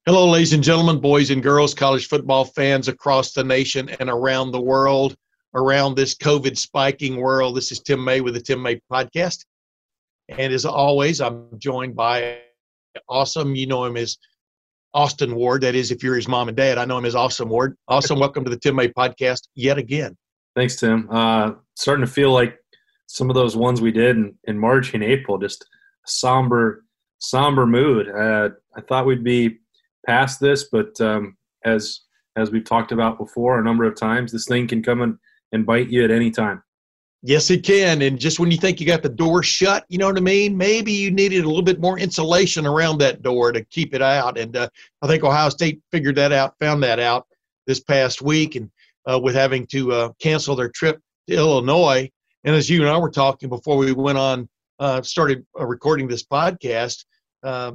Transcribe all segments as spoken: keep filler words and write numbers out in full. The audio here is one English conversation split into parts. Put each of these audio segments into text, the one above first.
Hello, ladies and gentlemen, boys and girls, college football fans across the nation and around the world, around this COVID spiking world. This is Tim May with the Tim May Podcast. And as always, I'm joined by Awesome. You know him as Austin Ward. That is, if you're his mom and dad, I know him as Awesome Ward. Awesome, welcome to the Tim May Podcast yet again. Thanks, Tim. Uh, starting to feel like some of those ones we did in, in March and April, just a somber, somber mood. Uh, I thought we'd be past this, but um, as as we've talked about before a number of times, this thing can come in and bite you at any time. Yes, it can. And just when you think you got the door shut, you know what I mean? Maybe you needed a little bit more insulation around that door to keep it out. And uh, I think Ohio State figured that out, found that out this past week, and uh, with having to uh, cancel their trip to Illinois. And as you and I were talking before we went on, uh, started uh, recording this podcast, uh,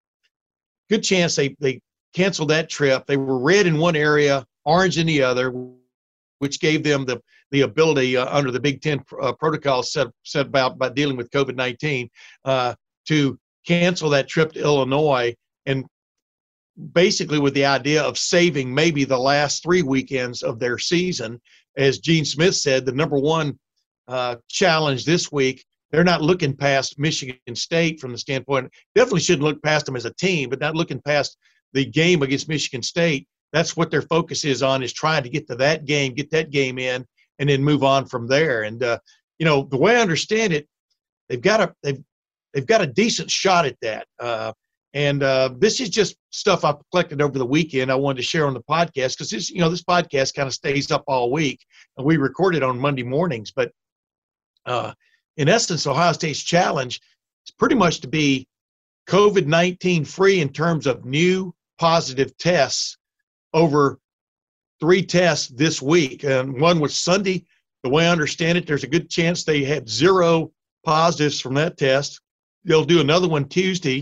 good chance they, they canceled that trip. They were red in one area, orange in the other, which gave them the, the ability uh, under the Big Ten uh, protocol set, set about by dealing with COVID nineteen uh, to cancel that trip to Illinois, and basically with the idea of saving maybe the last three weekends of their season. As Gene Smith said, the number one uh, challenge this week, they're not looking past Michigan State from the standpoint. Definitely shouldn't look past them as a team, but not looking past the game against Michigan State. That's what their focus is on, is trying to get to that game, get that game in, and then move on from there. And uh, you know, the way I understand it, they've got a they've they've got a decent shot at that. Uh, and uh, this is just stuff I've collected over the weekend. I wanted to share on the podcast because this, you know, this podcast kind of stays up all week, and we record it on Monday mornings. But uh, in essence, Ohio State's challenge is pretty much to be COVID nineteen free in terms of new positive tests over three tests this week. And one was Sunday. The way I understand it, there's a good chance they had zero positives from that test. They'll do another one Tuesday.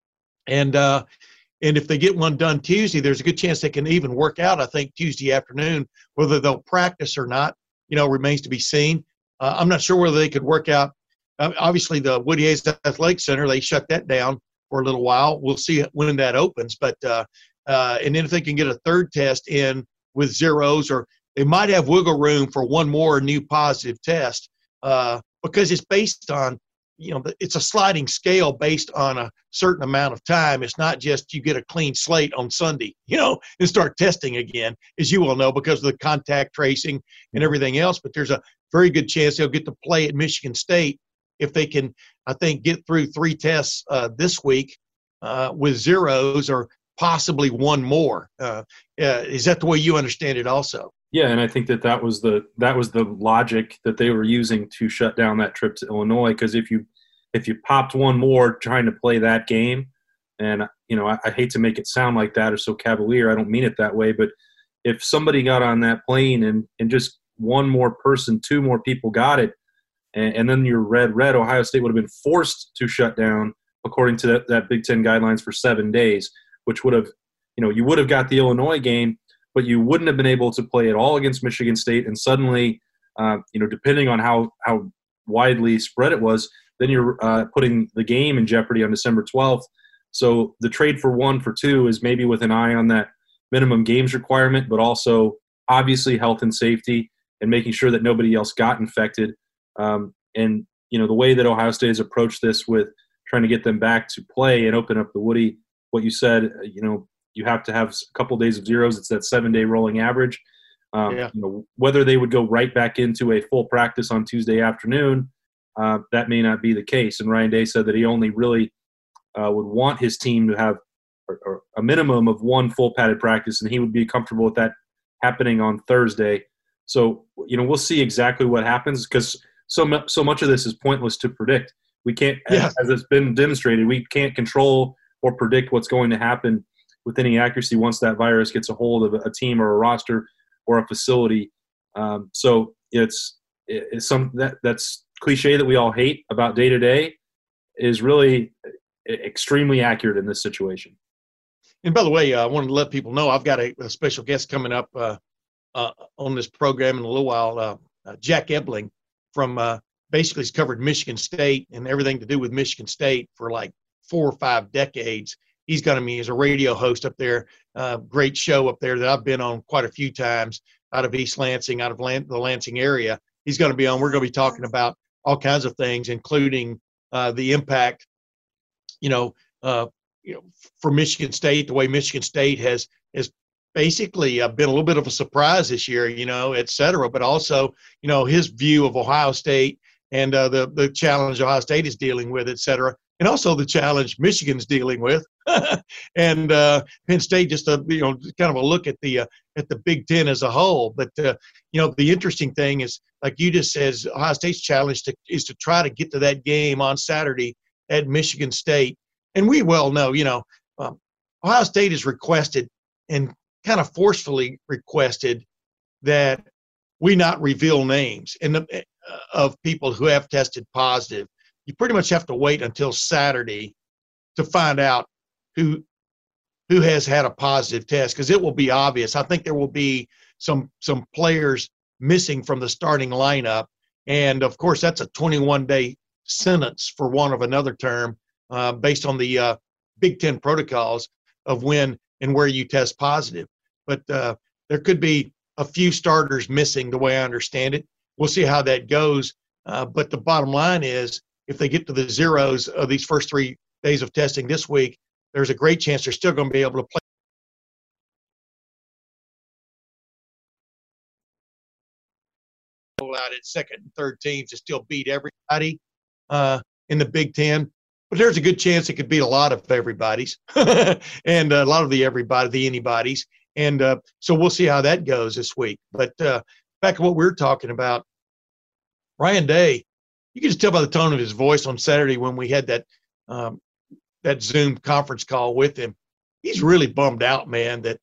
And uh, and if they get one done Tuesday, there's a good chance they can even work out, I think, Tuesday afternoon. Whether they'll practice or not, you know, remains to be seen. Uh, I'm not sure whether they could work out. Uh, obviously, the Woody Hayes Athletic Center, they shut that down for a little while. We'll see when that opens. But uh, uh, and then if they can get a third test in with zeros, or they might have wiggle room for one more new positive test uh, because it's based on, you know, it's a sliding scale based on a certain amount of time. It's not just you get a clean slate on Sunday, you know, and start testing again, as you all know, because of the contact tracing and everything else. But there's a very good chance they'll get to play at Michigan State if they can, I think, get through three tests uh, this week uh, with zeros, or possibly one more. Uh, uh, is that the way you understand it also? Yeah, and I think that that was the that was the logic that they were using to shut down that trip to Illinois. Because if you if you popped one more trying to play that game, and you know, I, I hate to make it sound like that or so cavalier, I don't mean it that way, but if somebody got on that plane and and just one more person, two more people got it, and, and then you're red red, Ohio State would have been forced to shut down according to that, that Big Ten guidelines for seven days, which would have, you know, you would have got the Illinois game, but you wouldn't have been able to play at all against Michigan State. And suddenly, uh, you know, depending on how, how widely spread it was, then you're uh, putting the game in jeopardy on December twelfth. So the trade for one for two is maybe with an eye on that minimum games requirement, but also obviously health and safety and making sure that nobody else got infected. Um, and, you know, the way that Ohio State has approached this with trying to get them back to play and open up the Woody, what you said, you know, you have to have a couple of days of zeros. It's that seven-day rolling average. Um, yeah. You know, whether they would go right back into a full practice on Tuesday afternoon, uh, that may not be the case. And Ryan Day said that he only really uh, would want his team to have or, or a minimum of one full padded practice, and he would be comfortable with that happening on Thursday. So, you know, we'll see exactly what happens, because so, mu- so much of this is pointless to predict. We can't, Yeah. as it's been demonstrated, we can't control or predict what's going to happen with any accuracy once that virus gets a hold of a team or a roster or a facility. Um, so it's, it's some that that's cliche that we all hate about day to day is really extremely accurate in this situation. And by the way, uh, I wanted to let people know I've got a, a special guest coming up uh, uh, on this program in a little while. Uh, uh, Jack Ebling from uh, basically has covered Michigan State and everything to do with Michigan State for like four or five decades. he's going to be as a radio host up there. Uh, great show up there that I've been on quite a few times out of East Lansing, out of Lan- the Lansing area. He's going to be on. We're going to be talking about all kinds of things, including uh, the impact, you know, uh, you know, for Michigan State, the way Michigan State has has basically uh, been a little bit of a surprise this year, you know, et cetera. But also, you know, his view of Ohio State and uh, the the challenge Ohio State is dealing with, et cetera. And also the challenge Michigan's dealing with, and uh, Penn State. Just a you know kind of a look at the uh, at the Big Ten as a whole. But uh, you know the interesting thing is, like you just said, Ohio State's challenge to, is to try to get to that game on Saturday at Michigan State. And we well know, you know, um, Ohio State has requested and kind of forcefully requested that we not reveal names and the, uh, of people who have tested positive. You pretty much have to wait until Saturday to find out who who has had a positive test, because it will be obvious. I think there will be some some players missing from the starting lineup, and of course that's a twenty-one day sentence, for want of another term, uh, based on the uh, Big Ten protocols of when and where you test positive. But uh, there could be a few starters missing, the way I understand it. We'll see how that goes. Uh, but the bottom line is, if they get to the zeros of these first three days of testing this week, there's a great chance they're still going to be able to play out at second and third teams to still beat everybody uh, in the Big Ten. But there's a good chance it could beat a lot of everybody's and a lot of the everybody, the anybody's. And uh, so we'll see how that goes this week. But uh, back to what we were talking about, Ryan Day, you can just tell by the tone of his voice on Saturday when we had that um, that Zoom conference call with him. He's really bummed out, man, that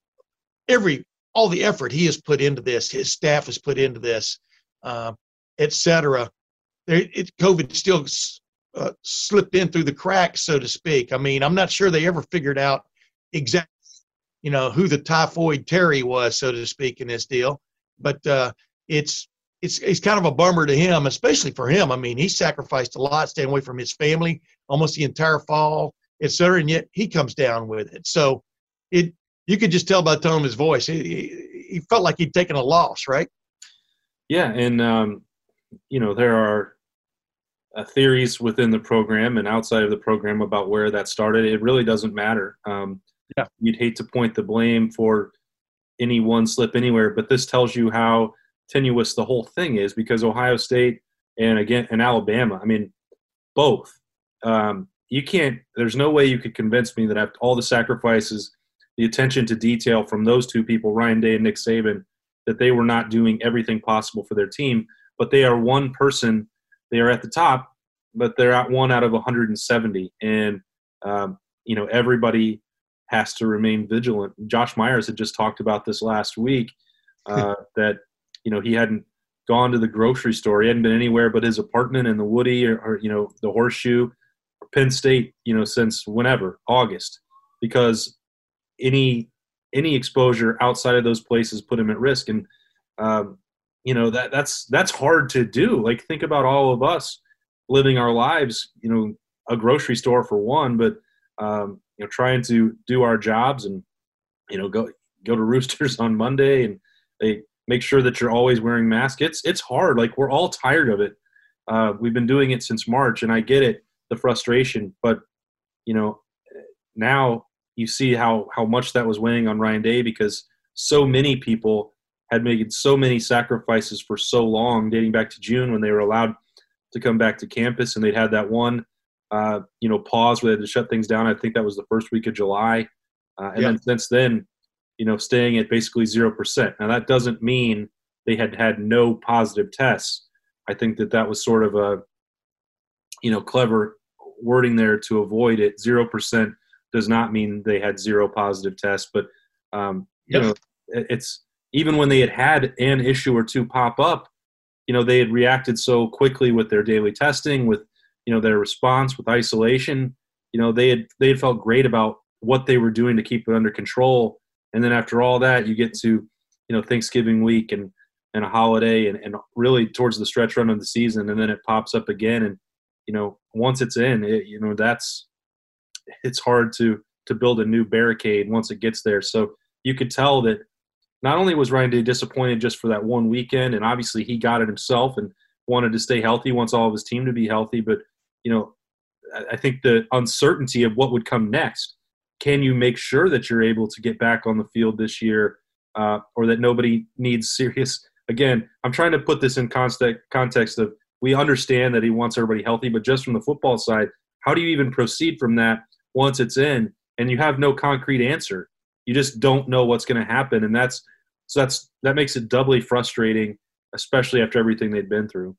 every all the effort he has put into this, his staff has put into this, uh, et cetera. There, it, COVID still uh, slipped in through the cracks, so to speak. I mean, I'm not sure they ever figured out exactly, you know, who the typhoid Terry was, so to speak, in this deal. But uh, it's it's it's kind of a bummer to him, especially for him. I mean, he sacrificed a lot, staying away from his family almost the entire fall, et cetera, and yet he comes down with it. So it you could just tell by the tone of his voice. He, he felt like he'd taken a loss, right? Yeah, and, um, you know, there are uh, theories within the program and outside of the program about where that started. It really doesn't matter. Um, yeah. You'd hate to point the blame for any one slip anywhere, but this tells you how tenuous the whole thing is, because Ohio State and, again, and Alabama, I mean, both. Um, you can't – there's no way you could convince me that after all the sacrifices, the attention to detail from those two people, Ryan Day and Nick Saban, that they were not doing everything possible for their team. But they are one person. They are at the top, but they're at one out of one hundred seventy. And, um, you know, everybody has to remain vigilant. Josh Myers had just talked about this last week, uh, that, you know, he hadn't gone to the grocery store. He hadn't been anywhere but his apartment in the Woody or, or you know, the Horseshoe, or Penn State, you know, since whenever, August, because any any exposure outside of those places put him at risk. And, um, you know, that that's that's hard to do. Like, think about all of us living our lives, you know, a grocery store for one, but, um, you know, trying to do our jobs and, you know, go go to Roosters on Monday and they make sure that you're always wearing masks. It's, it's hard. Like, we're all tired of it. Uh, we've been doing it since March, and I get it, the frustration. But, you know, now you see how, how much that was weighing on Ryan Day, because so many people had made so many sacrifices for so long, dating back to June when they were allowed to come back to campus, and they'd had that one, uh, you know, pause where they had to shut things down. I think that was the first week of July. Uh, and yeah. then since then, you know, staying at basically zero percent. Now, that doesn't mean they had had no positive tests. I think that that was sort of a, you know, clever wording there to avoid it. zero percent does not mean they had zero positive tests. But, um, you yep. know, it's even when they had had an issue or two pop up, you know, they had reacted so quickly with their daily testing, with, you know, their response, with isolation. You know, they had they had felt great about what they were doing to keep it under control. And then after all that, you get to, you know, Thanksgiving week and, and a holiday and, and really towards the stretch run of the season, and then it pops up again. And, you know, once it's in, it, you know, that's – it's hard to to build a new barricade once it gets there. So you could tell that not only was Ryan Day disappointed just for that one weekend, and obviously he got it himself and wanted to stay healthy, wants all of his team to be healthy, but, you know, I think the uncertainty of what would come next. Can you make sure that you're able to get back on the field this year, uh, or that nobody needs serious – again, I'm trying to put this in context, context of we understand that he wants everybody healthy, but just from the football side, how do you even proceed from that once it's in and you have no concrete answer? You just don't know what's going to happen, and that's so that's that makes it doubly frustrating, especially after everything they'd been through.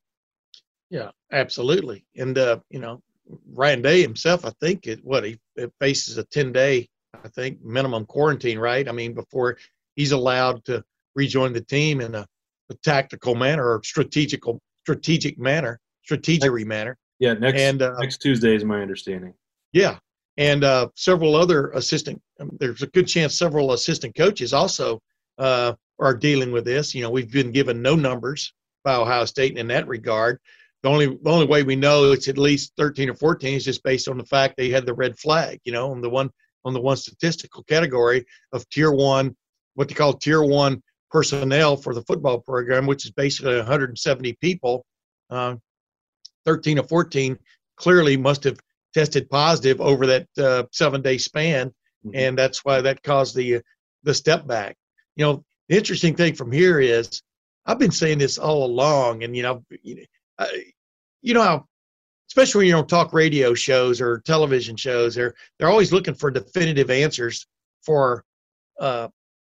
Yeah, absolutely. And uh, you know, Ryan Day himself, I think it what he it faces a ten day, I think, minimum quarantine, right? I mean, before he's allowed to rejoin the team in a, a tactical manner or strategical strategic manner, strategery manner. Yeah, next and, uh, next Tuesday is my understanding. Yeah, and uh, several other assistant. Um, there's a good chance several assistant coaches also uh, are dealing with this. You know, we've been given no numbers by Ohio State in that regard. The only the only way we know it's at least thirteen or fourteen is just based on the fact they had the red flag. You know, on the one on the one statistical category of tier one, what they call tier one personnel for the football program, which is basically one hundred seventy people. Uh, thirteen or fourteen clearly must have tested positive over that uh, seven-day span, mm-hmm. and that's why that caused the the step back. You know, the interesting thing from here is I've been saying this all along, and you know, uh, you know how, especially when you're on talk radio shows or television shows, they're they're always looking for definitive answers for uh,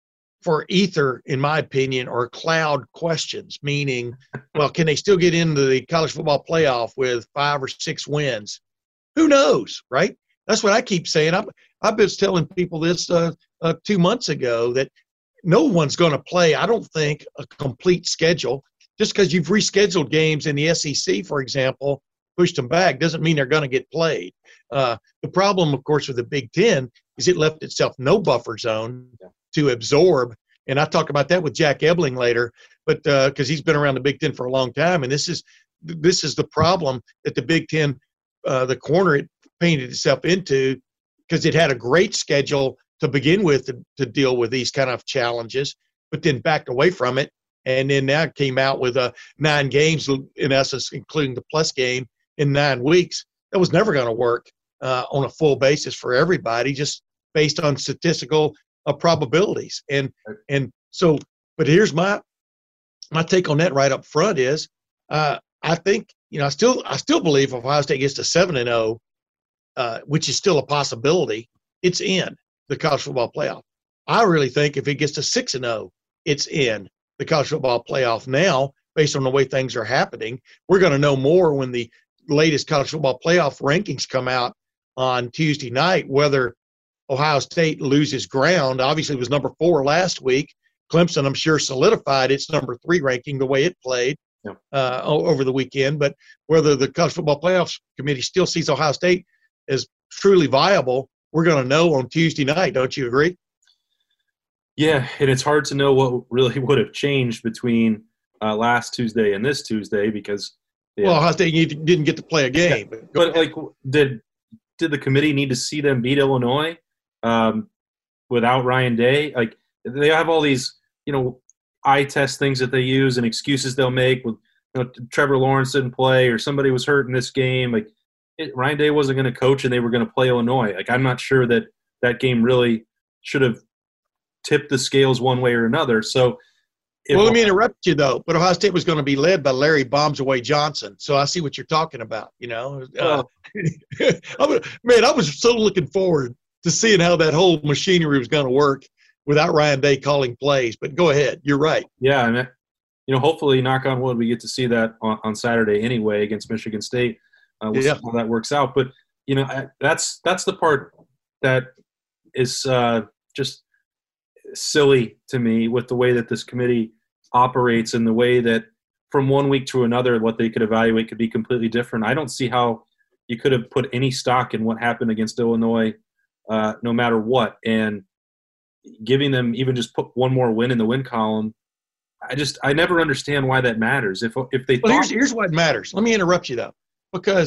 for ether, in my opinion, or cloud questions. Meaning, well, can they still get into the college football playoff with five or six wins? Who knows, right? That's what I keep saying. I've, I've been telling people this uh, uh, two months ago that no one's going to play, I don't think, a complete schedule. Just because you've rescheduled games in the S E C, for example, pushed them back, doesn't mean they're going to get played. Uh, the problem, of course, with the Big Ten is it left itself no buffer zone to absorb. And I talk about that with Jack Ebling later, but because uh, he's been around the Big Ten for a long time, and this is this is the problem that the Big Ten, uh, the corner it painted itself into, because it had a great schedule to begin with to, to deal with these kind of challenges, but then backed away from it, and then now came out with uh, nine games, in essence, including the plus game, in nine weeks. That was never going to work uh, on a full basis for everybody, just based on statistical uh, probabilities. And and so, but here's my my take on that right up front is, uh, I think, you know, I still I still believe if Ohio State gets to seven and zero, uh, which is still a possibility, it's in the college football playoff. I really think if it gets to six and zero, it's in the college football playoff. Now, based on the way things are happening, we're going to know more when the latest college football playoff rankings come out on Tuesday night, whether Ohio State loses ground. Obviously, it was number four last week. Clemson, I'm sure, solidified its number three ranking the way it played yeah. uh, over the weekend. But whether the college football playoffs committee still sees Ohio State as truly viable, we're going to know on Tuesday night. Don't you agree? Yeah, and it's hard to know what really would have changed between uh, last Tuesday and this Tuesday because yeah. Well, Ohio State didn't get to play a game. Yeah. But, like, did did the committee need to see them beat Illinois um, without Ryan Day? Like, they have all these, you know, eye test things that they use and excuses they'll make. With, you know, Trevor Lawrence didn't play or somebody was hurt in this game. Like, it, Ryan Day wasn't going to coach and they were going to play Illinois. Like, I'm not sure that that game really should have tipped the scales one way or another. So, well, let me interrupt you, though. But Ohio State was going to be led by Larry Bombs Away Johnson. So I see what you're talking about, you know. Uh, I man, I was so looking forward to seeing how that whole machinery was going to work without Ryan Day calling plays. But go ahead. You're right. Yeah, I mean, you know, hopefully, knock on wood, we get to see that on, on Saturday anyway against Michigan State. Uh, we'll yeah. see how that works out. But, you know, I, that's that's the part that is uh, just silly to me with the way that this committee operates and the way that from one week to another what they could evaluate could be completely different. I don't see how you could have put any stock in what happened against Illinois uh, no matter what. And giving them even just put one more win in the win column, I just I never understand why that matters. If if they well, thought- here's here's why it matters. Let me interrupt you though, because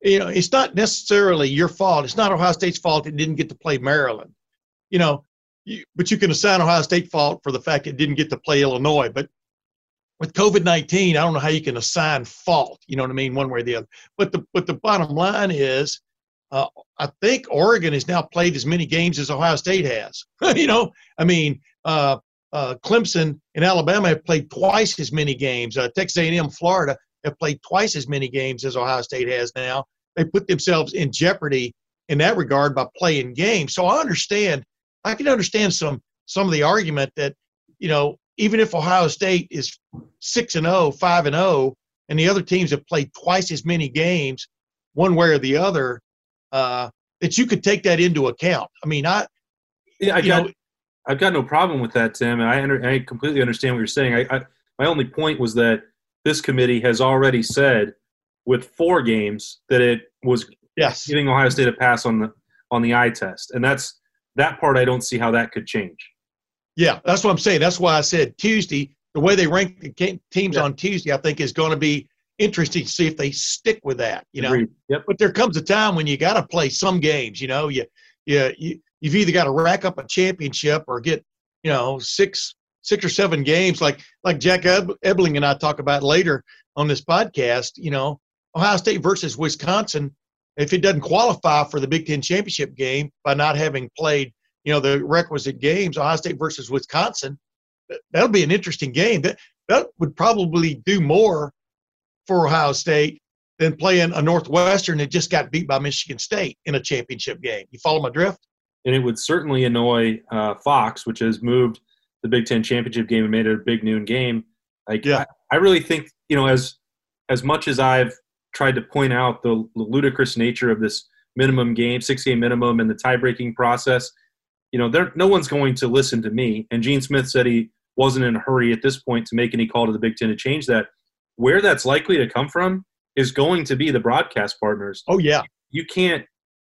you know, it's not necessarily your fault. It's not Ohio State's fault it didn't get to play Maryland. You know, you, but you can assign Ohio State fault for the fact it didn't get to play Illinois. But with COVID nineteen, I don't know how you can assign fault, you know what I mean, one way or the other. But the but the bottom line is, uh, I think Oregon has now played as many games as Ohio State has. you know, I mean, uh, uh, Clemson and Alabama have played twice as many games. Uh, Texas A and M, Florida have played twice as many games as Ohio State has now. They put themselves in jeopardy in that regard by playing games. So I understand, I can understand some some of the argument that, you know, even if Ohio State is six and oh, five and oh, and the other teams have played twice as many games, one way or the other, uh, that you could take that into account. I mean, I yeah, I you got know, I've got no problem with that, Tim, and I under, I completely understand what you're saying. I, I my only point was that this committee has already said with four games that it was yes, giving Ohio State a pass on the on the eye test, and that's that part. I don't see how that could change. yeah, that's what I'm saying. That's why I said Tuesday. The way they rank the teams yeah. on Tuesday, I think, is going to be interesting to see if they stick with that. You know, Agreed. Yep. But there comes a time when you got to play some games. You know, you you you you've either got to rack up a championship or get, you know, six six or seven games like like Jack Ebling and I talk about later on this podcast. You know, Ohio State versus Wisconsin. If it doesn't qualify for the Big Ten championship game by not having played, you know, the requisite games, Ohio State versus Wisconsin, that'll be an interesting game. That that would probably do more for Ohio State than playing a Northwestern that just got beat by Michigan State in a championship game. You follow my drift? And it would certainly annoy uh, Fox, which has moved the Big Ten championship game and made it a big noon game. Like, yeah. I, I really think, you know, as as much as I've tried to point out the ludicrous nature of this minimum game, six-game minimum, and the tie-breaking process, you know, there no one's going to listen to me. And Gene Smith said he wasn't in a hurry at this point to make any call to the Big Ten to change that. Where that's likely to come from is going to be the broadcast partners. Oh, yeah. You can't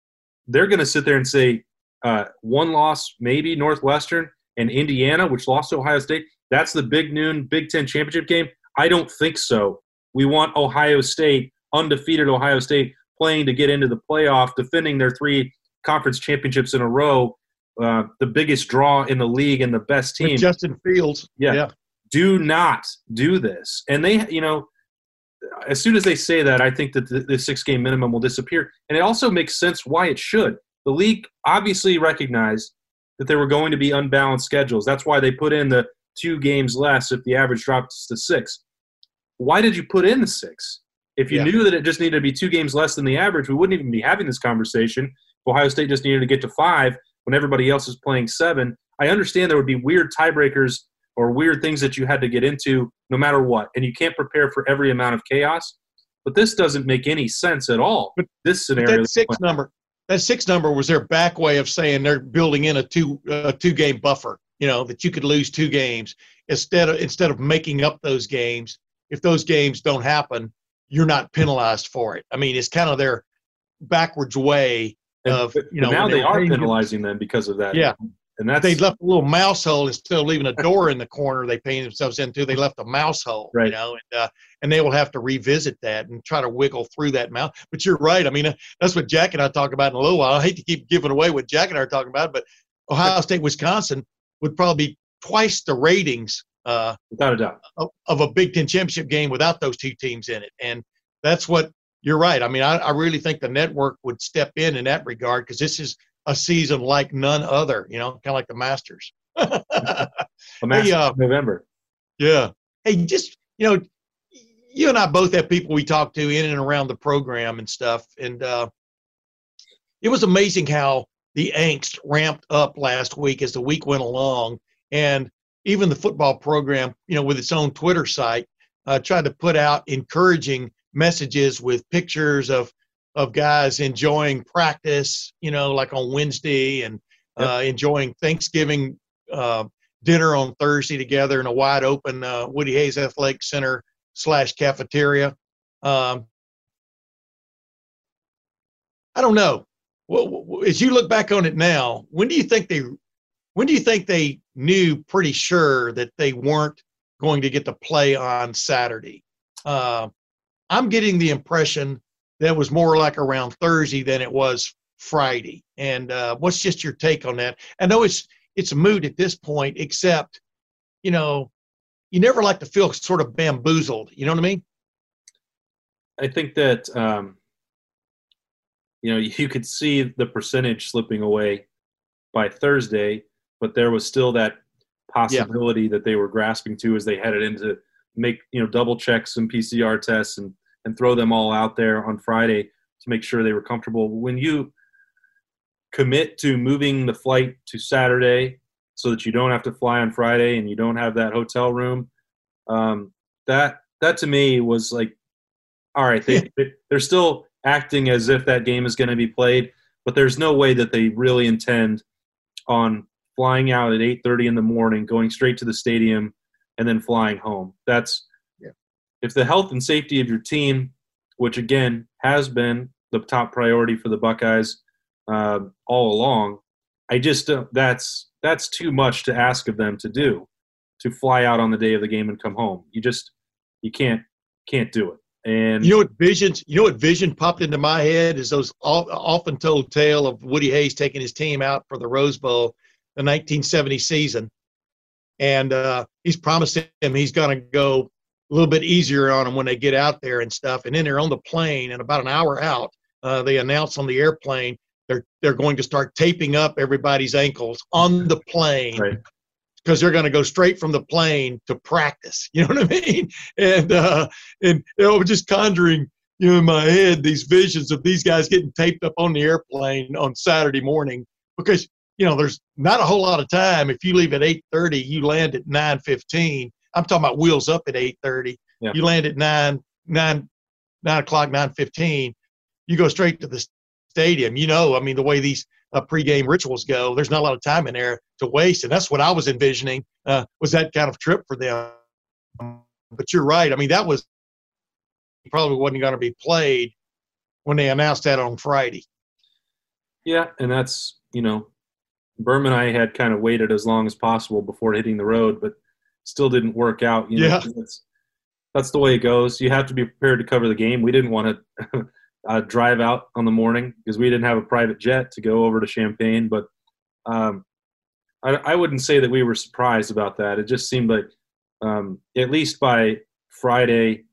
– they're going to sit there and say uh, one loss, maybe Northwestern, and Indiana, which lost to Ohio State, that's the big noon Big Ten championship game. I don't think so. We want Ohio State, undefeated Ohio State, playing to get into the playoff, defending their three conference championships in a row, uh, the biggest draw in the league and the best team. With Justin Fields. Yeah. yeah. Do not do this. And they, you know, as soon as they say that, I think that the, the six-game minimum will disappear. And it also makes sense why it should. The league obviously recognized that there were going to be unbalanced schedules. That's why they put in the two games less if the average drops to six. Why did you put in the six? If you yeah. knew that it just needed to be two games less than the average, we wouldn't even be having this conversation. If Ohio State just needed to get to five when everybody else is playing seven. I understand there would be weird tiebreakers or weird things that you had to get into no matter what, and you can't prepare for every amount of chaos. But this doesn't make any sense at all. But this scenario, that six number, that six number was their back way of saying they're building in a two uh, two game buffer. You know, that you could lose two games instead of instead of making up those games. If those games don't happen, you're not penalized for it. I mean, it's kind of their backwards way of, you know. Now they, they are paying penalizing them because of that. Yeah. And that's, they left a little mouse hole instead of leaving a door in the corner they painted themselves into. They left a mouse hole, right. you know, and uh, and they will have to revisit that and try to wiggle through that mouse. But you're right. I mean, uh, that's what Jack and I talk about in a little while. I hate to keep giving away what Jack and I are talking about, but Ohio State, Wisconsin would probably be twice the ratings uh, without a doubt of, of a Big Ten championship game without those two teams in it. And that's what you're right. I mean, I, I really think the network would step in in that regard because this is a season like none other, you know, kind of like the Masters. the Masters hey, uh, November. Yeah. Hey, just, you know, you and I both have people we talk to in and around the program and stuff. And uh, it was amazing how the angst ramped up last week as the week went along. And even the football program, you know, with its own Twitter site, uh, tried to put out encouraging messages with pictures of of guys enjoying practice, you know, like on Wednesday and yep. uh, enjoying Thanksgiving uh, dinner on Thursday together in a wide open uh, Woody Hayes Athletic Center slash cafeteria. Um, I don't know. Well, as you look back on it now, when do you think they, when do you think they knew pretty sure that they weren't going to get to play on Saturday? Uh, I'm getting the impression that was more like around Thursday than it was Friday. And uh, what's just your take on that? I know it's it's a moot at this point, except, you know, you never like to feel sort of bamboozled. You know what I mean? I think that, um, you know, you could see the percentage slipping away by Thursday, but there was still that possibility yeah. that they were grasping to as they headed into make, you know, double check some P C R tests and, and throw them all out there on Friday to make sure they were comfortable. When you commit to moving the flight to Saturday so that you don't have to fly on Friday and you don't have that hotel room, um, that that to me was like, all right, they, they're still acting as if that game is going to be played, but there's no way that they really intend on flying out at eight thirty in the morning, going straight to the stadium, and then flying home. That's yeah. If the health and safety of your team, which again has been the top priority for the Buckeyes uh, all along, I just uh, that's that's too much to ask of them to do, to fly out on the day of the game and come home. You just you can't can't do it. And you know what visions? You know what vision popped into my head is those often told tale of Woody Hayes taking his team out for the Rose Bowl, the nineteen seventy season, and uh, he's promised him he's going to go a little bit easier on them when they get out there and stuff. And then they're on the plane, and about an hour out, uh, they announce on the airplane they're they're going to start taping up everybody's ankles on the plane. Right. Because they're going to go straight from the plane to practice. You know what I mean? And uh, and you know, just conjuring, you know, in my head these visions of these guys getting taped up on the airplane on Saturday morning, because you know there's not a whole lot of time. If you leave at eight thirty, you land at nine fifteen. I'm talking about wheels up at eight thirty. Yeah. You land at nine nine nine o'clock, nine fifteen. You go straight to the stadium. You know, I mean, the way these Uh, pregame rituals go, there's not a lot of time in there to waste, and that's what I was envisioning uh, was that kind of trip for them. But you're right. I mean, that was probably wasn't going to be played when they announced that on Friday. Yeah, and that's, you know, Berman and I had kind of waited as long as possible before hitting the road, but still didn't work out. You know, yeah, that's, that's the way it goes. You have to be prepared to cover the game. We didn't want to Uh, drive out on the morning because we didn't have a private jet to go over to Champaign. But um, I, I wouldn't say that we were surprised about that. It just seemed like um, at least by Friday,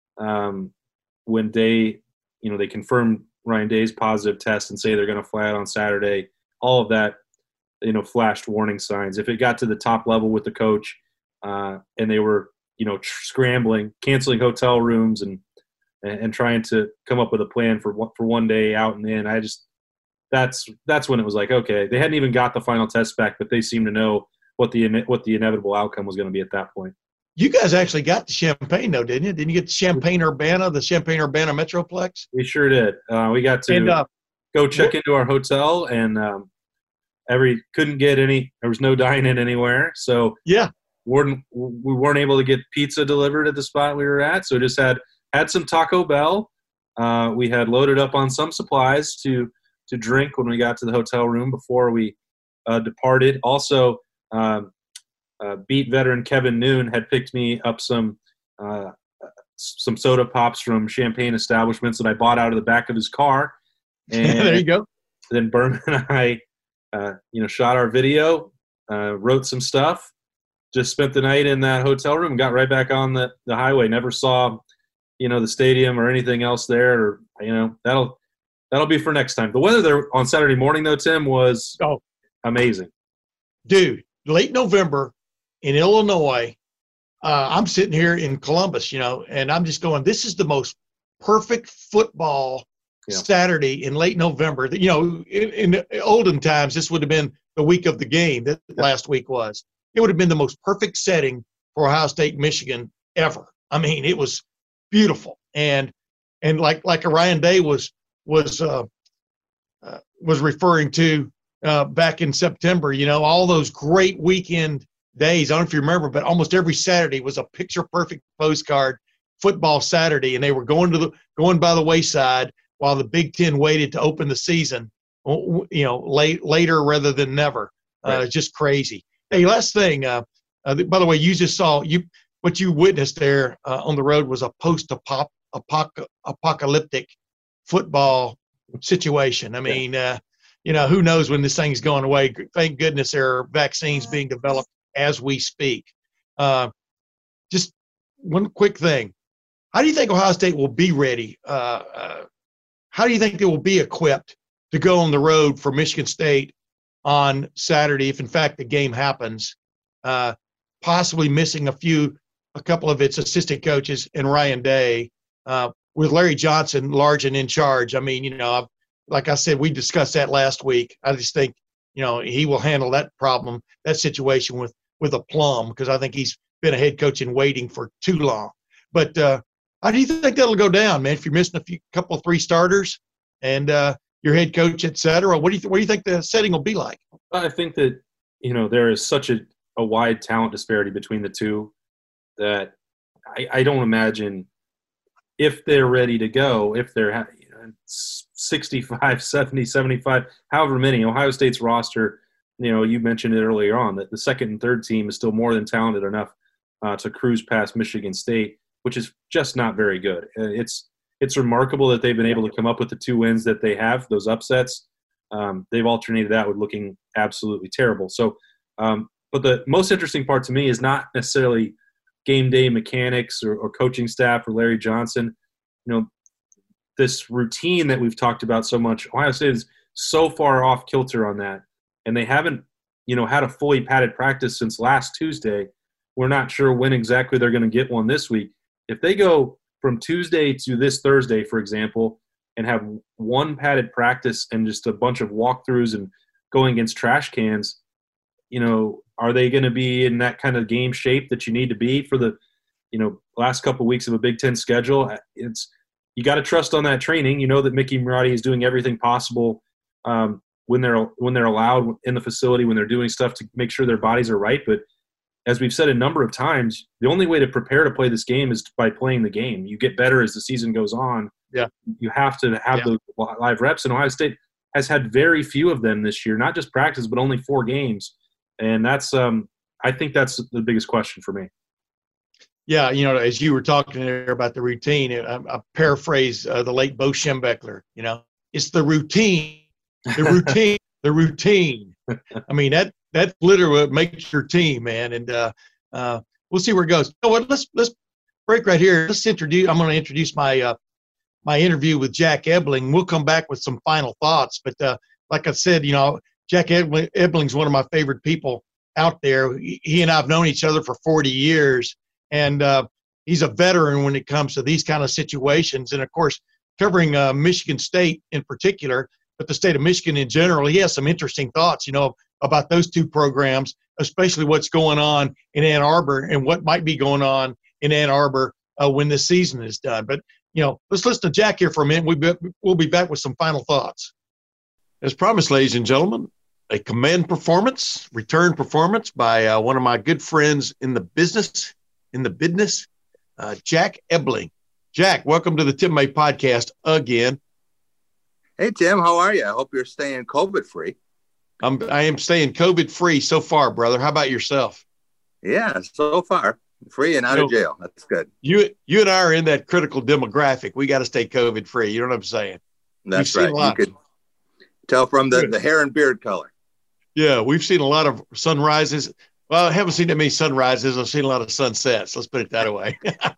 um, when Day, you know, they confirmed Ryan Day's positive test and say they're going to fly out on Saturday, all of that, you know, flashed warning signs. If it got to the top level with the coach uh, and they were, you know, tr- scrambling, canceling hotel rooms and and trying to come up with a plan for for one day out and in. I just that's that's when it was like, okay, they hadn't even got the final test back, but they seemed to know what the what the inevitable outcome was going to be at that point. You guys actually got to Champaign, though, didn't you? Didn't you get to Champaign Urbana, the Champaign Urbana Metroplex? We sure did. Uh, we got to and, uh, go check into our hotel, and um, every couldn't get any. There was no dine-in anywhere, so yeah, weren't we weren't able to get pizza delivered at the spot we were at, so just had. Had some Taco Bell. Uh, we had loaded up on some supplies to to drink when we got to the hotel room before we uh, departed. Also, um, uh, beat veteran Kevin Noon had picked me up some uh, some soda pops from Champaign establishments that I bought out of the back of his car. And there you go. Then Berman and I, uh, you know, shot our video, uh, wrote some stuff, just spent the night in that hotel room, and got right back on the, the highway. Never saw you know, the stadium or anything else there, or, you know, that'll, that'll be for next time. The weather there on Saturday morning though, Tim, was oh, amazing. Dude, late November in Illinois, uh, I'm sitting here in Columbus, you know, and I'm just going, this is the most perfect football yeah. Saturday in late November. You know, in, in the olden times, this would have been the week of the game that yeah. last week was. It would have been the most perfect setting for Ohio State, Michigan ever. I mean, it was beautiful, and and like like Ryan Day was was uh, uh, was referring to uh, back in September. You know, all those great weekend days. I don't know if you remember, but almost every Saturday was a picture perfect postcard football Saturday, and they were going to the going by the wayside while the Big Ten waited to open the season. You know, late later rather than never. Uh, right. Just crazy. Hey, last thing. Uh, uh, by the way, you just saw you. What you witnessed there uh, on the road was a post-apocalyptic football situation. I mean, uh, you know, who knows when this thing's going away. Thank goodness there are vaccines being developed as we speak. Uh, just one quick thing. How do you think Ohio State will be ready? Uh, uh, how do you think they will be equipped to go on the road for Michigan State on Saturday, if in fact the game happens, uh, possibly missing a few, a couple of its assistant coaches and Ryan Day, uh, with Larry Johnson large and in charge? I mean, you know, I've, like I said, we discussed that last week. I just think, you know, he will handle that problem, that situation with, with aplomb, because I think he's been a head coach in waiting for too long. But uh, how do you think that'll go down, man? If you're missing a few, couple, three starters, and uh, your head coach, et cetera, what do you th- what do you think the setting will be like? I think that, you know, there is such a, a wide talent disparity between the two that I, I don't imagine if they're ready to go, if they're you know, sixty-five, seventy, seventy-five, however many. Ohio State's roster, you know, you mentioned it earlier on, that the second and third team is still more than talented enough uh, to cruise past Michigan State, which is just not very good. It's it's remarkable that they've been able to come up with the two wins that they have, those upsets. Um, they've alternated that with looking absolutely terrible. So, um, but the most interesting part to me is not necessarily game day mechanics or, or coaching staff or Larry Johnson. You know, this routine that we've talked about so much, Ohio State is so far off kilter on that, and they haven't, you know, had a fully padded practice since last Tuesday. We're not sure when exactly they're going to get one this week. If they go from Tuesday to this Thursday, for example, and have one padded practice and just a bunch of walkthroughs and going against trash cans, you know, are they going to be in that kind of game shape that you need to be for the, you know, last couple of weeks of a Big Ten schedule? It's, you got to trust on that training. You know that Mickey Marotti is doing everything possible um, when they're when they're allowed in the facility, when they're doing stuff to make sure their bodies are right. But as we've said a number of times, the only way to prepare to play this game is by playing the game. You get better as the season goes on. Yeah. You have to have yeah. the live reps, and Ohio State has had very few of them this year, not just practice, but only four games. And that's, um, I think that's the biggest question for me. Yeah, you know, as you were talking there about the routine, I, I paraphrase uh, the late Bo Schembechler, you know, it's the routine, the routine, the routine. I mean, that that's literally what makes your team, man. And uh, uh, we'll see where it goes. You know what? Let's let's break right here. Let's introduce. I'm going to introduce my uh, my interview with Jack Ebling. We'll come back with some final thoughts. But uh, like I said, you know, Jack Ebling's one of my favorite people out there. He and I have known each other for forty years, and uh, he's a veteran when it comes to these kind of situations. And of course, covering uh, Michigan State in particular, but the state of Michigan in general, he has some interesting thoughts, you know, about those two programs, especially what's going on in Ann Arbor and what might be going on in Ann Arbor uh, when this season is done. But, you know, let's listen to Jack here for a minute. We'll be, we'll be back with some final thoughts. As promised, ladies and gentlemen, a command performance, return performance by uh, one of my good friends in the business, in the business, uh, Jack Ebling. Jack, welcome to the Tim May podcast again. Hey, Tim, how are you? I hope you're staying COVID-free. I'm, I am staying COVID-free so far, brother. How about yourself? Yeah, so far. Free and out you know, of jail. That's good. You you and I are in that critical demographic. We got to stay COVID-free. You know what I'm saying? That's right. You could tell from the, the hair and beard color. Yeah, we've seen a lot of sunrises. Well, I haven't seen that many sunrises. I've seen a lot of sunsets. Let's put it that way.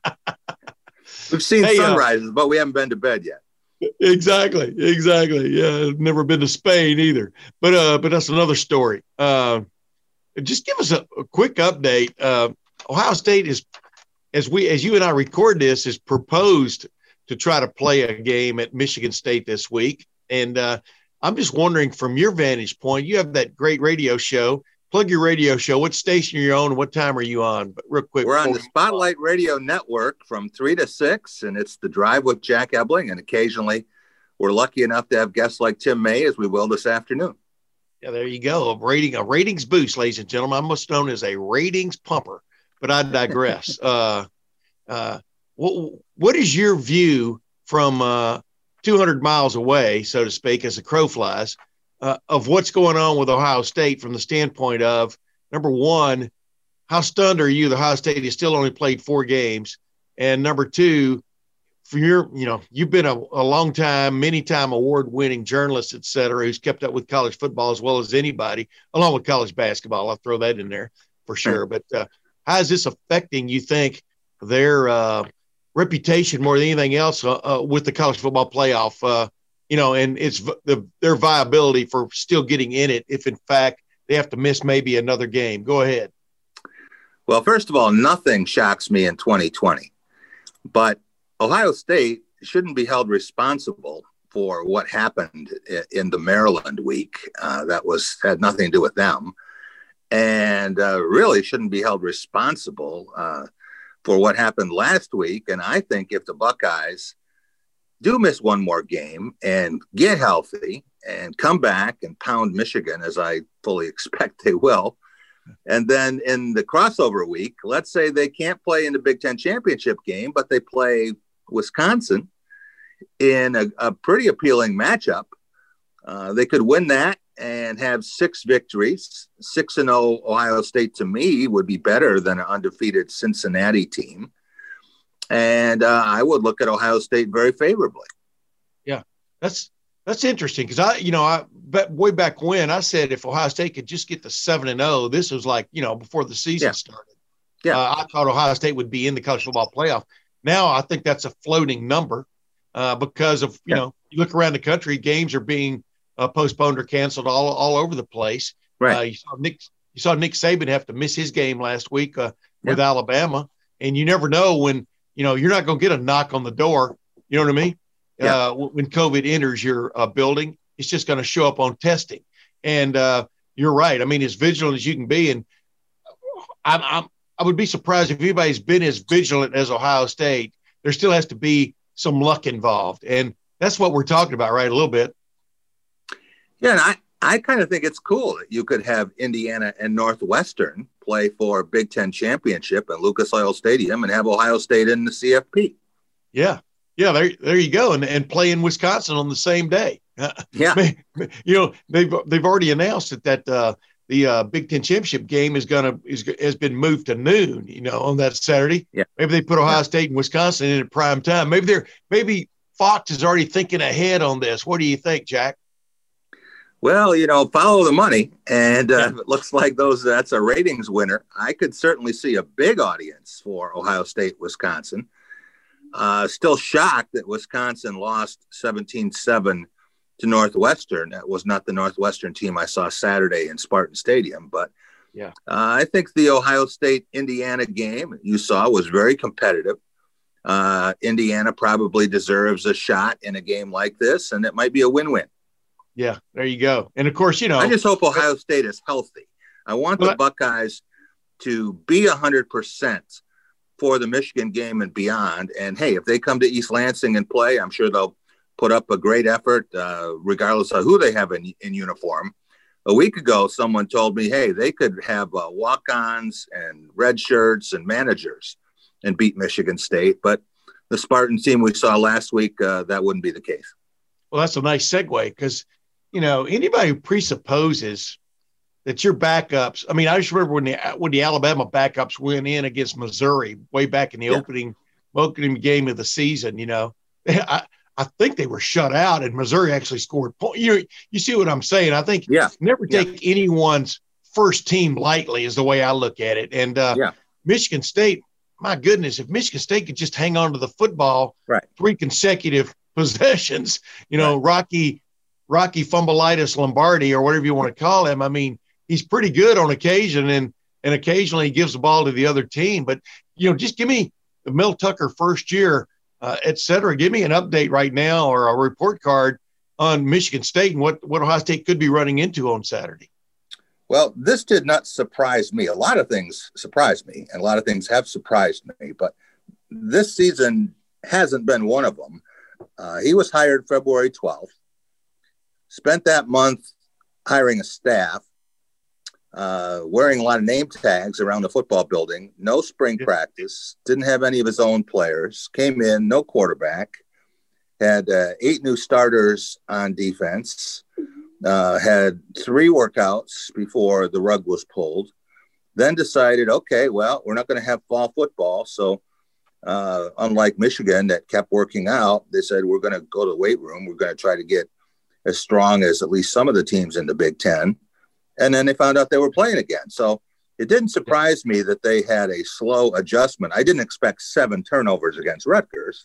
We've seen hey, sunrises, uh, but we haven't been to bed yet. Exactly, exactly. Yeah, I've never been to Spain either. But uh, but that's another story. Uh, just give us a, a quick update. Uh, Ohio State is, as we as you and I record this, is proposed to try to play a game at Michigan State this week. And uh, I'm just wondering, from your vantage point, you have that great radio show. Plug your radio show. What station are you on? And what time are you on? But real quick, we're on the Spotlight Radio Network from three to six, and it's The Drive with Jack Ebling. And occasionally, we're lucky enough to have guests like Tim May, as we will this afternoon. Yeah, there you go. A rating, a ratings boost, ladies and gentlemen. I'm most known as a ratings pumper, but I digress. uh, uh, what what is your view from uh, two hundred miles away, so to speak, as the crow flies? Uh, of what's going on with Ohio State from the standpoint of, number one, how stunned are you that Ohio State has still only played four games? And number two, for your, you know, you've been a, a long time, many time award winning journalist, et cetera, who's kept up with college football as well as anybody, along with college basketball. I'll throw that in there for sure. But uh, how is this affecting, you think, their uh, reputation more than anything else uh, uh, with the college football playoff, uh, you know, and it's the, their viability for still getting in it if, in fact, they have to miss maybe another game? Go ahead. Well, first of all, nothing shocks me in twenty twenty, but Ohio State shouldn't be held responsible for what happened in the Maryland week. Uh, that was had nothing to do with them, and uh, really shouldn't be held responsible uh, for what happened last week. And I think if the Buckeyes do miss one more game and get healthy and come back and pound Michigan, as I fully expect they will, and then in the crossover week, let's say they can't play in the Big Ten championship game, but they play Wisconsin in a, a pretty appealing matchup. Uh, they could win that and have six victories. Six and oh Ohio State, to me, would be better than an undefeated Cincinnati team. And uh, I would look at Ohio State very favorably. Yeah, that's that's interesting because I, you know, I bet way back when I said if Ohio State could just get to seven and oh, this was like, you know, before the season yeah. started. Yeah, uh, I thought Ohio State would be in the college football playoff. Now I think that's a floating number uh, because of, you yeah. know, you look around the country, games are being uh, postponed or canceled all all over the place. Right. Uh, you saw Nick, you saw Nick Saban have to miss his game last week uh, with yeah. Alabama, and you never know when, you know, you're not going to get a knock on the door. You know what I mean? Yeah. Uh, when COVID enters your uh, building, it's just going to show up on testing. And uh, you're right. I mean, as vigilant as you can be. And I'm, I'm, I would be surprised if anybody's been as vigilant as Ohio State. There still has to be some luck involved. And that's what we're talking about, right? A little bit. Yeah. And I, I kind of think it's cool that you could have Indiana and Northwestern play for Big Ten championship at Lucas Oil Stadium and have Ohio State in the C F P. Yeah. Yeah, there, there you go, and and play in Wisconsin on the same day. Yeah, you know they've they've already announced that that uh, the uh, Big Ten championship game is gonna is has been moved to noon. You know, on that Saturday. Yeah, maybe they put Ohio yeah. State and Wisconsin in at prime time. Maybe they're maybe Fox is already thinking ahead on this. What do you think, Jack? Well, you know, follow the money, and uh, yeah. it looks like those that's a ratings winner. I could certainly see a big audience for Ohio State, Wisconsin. Uh, still shocked that Wisconsin lost seventeen seven to Northwestern. That was not the Northwestern team I saw Saturday in Spartan Stadium. But yeah, uh, I think the Ohio State-Indiana game you saw was very competitive. Uh, Indiana probably deserves a shot in a game like this, and it might be a win-win. Yeah, there you go. And, of course, you know. I just hope Ohio State is healthy. I want the well, Buckeyes to be one hundred percent for the Michigan game and beyond. And hey, if they come to East Lansing and play, I'm sure they'll put up a great effort, uh, regardless of who they have in, in uniform. A week ago, someone told me, hey, they could have uh, walk-ons and red shirts and managers and beat Michigan State. But the Spartan team we saw last week, uh, that wouldn't be the case. Well, that's a nice segue because, you know, anybody who presupposes that your backups. I mean, I just remember when the when the Alabama backups went in against Missouri way back in the yeah. opening opening game of the season. You know, I I think they were shut out, and Missouri actually scored points. You you see what I'm saying? I think yeah. never take yeah. anyone's first team lightly is the way I look at it. And uh, yeah. Michigan State, my goodness, if Michigan State could just hang on to the football right. three consecutive possessions, you know, right. Rocky Rocky Fumbleitis Lombardi or whatever you want to call him. I mean. He's pretty good on occasion, and and occasionally he gives the ball to the other team. But, you know, just give me the Mel Tucker first year, uh, et cetera. Give me an update right now or a report card on Michigan State and what, what Ohio State could be running into on Saturday. Well, this did not surprise me. A lot of things surprised me, and a lot of things have surprised me. But this season hasn't been one of them. Uh, he was hired February twelfth, spent that month hiring a staff, Uh, wearing a lot of name tags around the football building, no spring yeah. practice, didn't have any of his own players, came in, no quarterback, had uh, eight new starters on defense, uh, had three workouts before the rug was pulled, then decided, okay, well, we're not going to have fall football, so Uh, unlike Michigan that kept working out, they said, we're going to go to the weight room. We're going to try to get as strong as at least some of the teams in the Big Ten. And then they found out they were playing again. So it didn't surprise me that they had a slow adjustment. I didn't expect seven turnovers against Rutgers.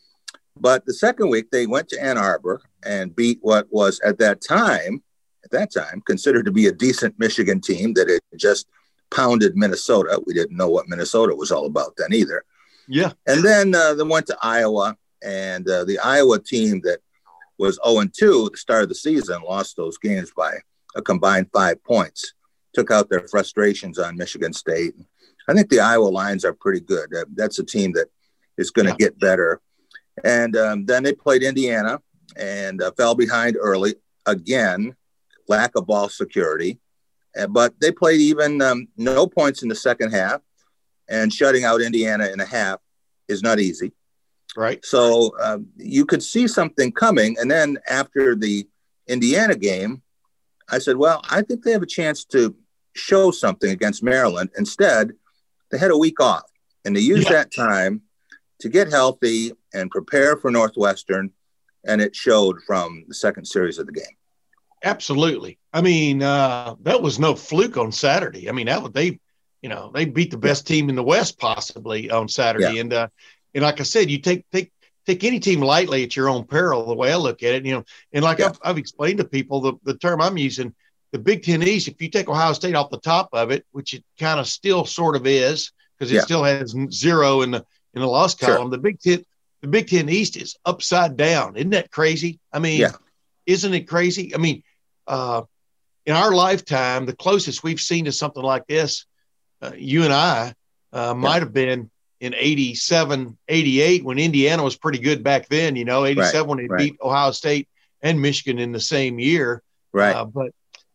But the second week, they went to Ann Arbor and beat what was at that time, at that time, considered to be a decent Michigan team that had just pounded Minnesota. We didn't know what Minnesota was all about then either. Yeah. And then uh, they went to Iowa, and uh, the Iowa team that was oh and two at the start of the season lost those games by a combined five points, took out their frustrations on Michigan State. I think the Iowa Lions are pretty good. Uh, that's a team that is going to yeah. get better. And um, then they played Indiana and uh, fell behind early. Again, lack of ball security. Uh, but they played even um, no points in the second half. And shutting out Indiana in a half is not easy. Right. So uh, you could see something coming. And then after the Indiana game, I said, well, I think they have a chance to show something against Maryland. Instead, they had a week off. And they used yeah. that time to get healthy and prepare for Northwestern. And it showed from the second series of the game. Absolutely. I mean, uh, that was no fluke on Saturday. I mean, that was, they, you know, they beat the best team in the West possibly on Saturday. Yeah. And, uh, and like I said, you take, take, take any team lightly at your own peril, the way I look at it, you know, and like yeah. I've, I've explained to people, the, the term I'm using, the Big Ten East, if you take Ohio State off the top of it, which it kind of still sort of is, because it yeah. still has zero in the, in the loss column, sure. the Big Ten, the Big Ten East is upside down. Isn't that crazy? I mean, yeah. isn't it crazy? I mean, uh, in our lifetime, the closest we've seen to something like this, Uh, you and I uh, might yeah. have been in eighty-seven, eighty-eight when Indiana was pretty good back then, you know, eighty-seven right, when they right. beat Ohio State and Michigan in the same year. Right. Uh, but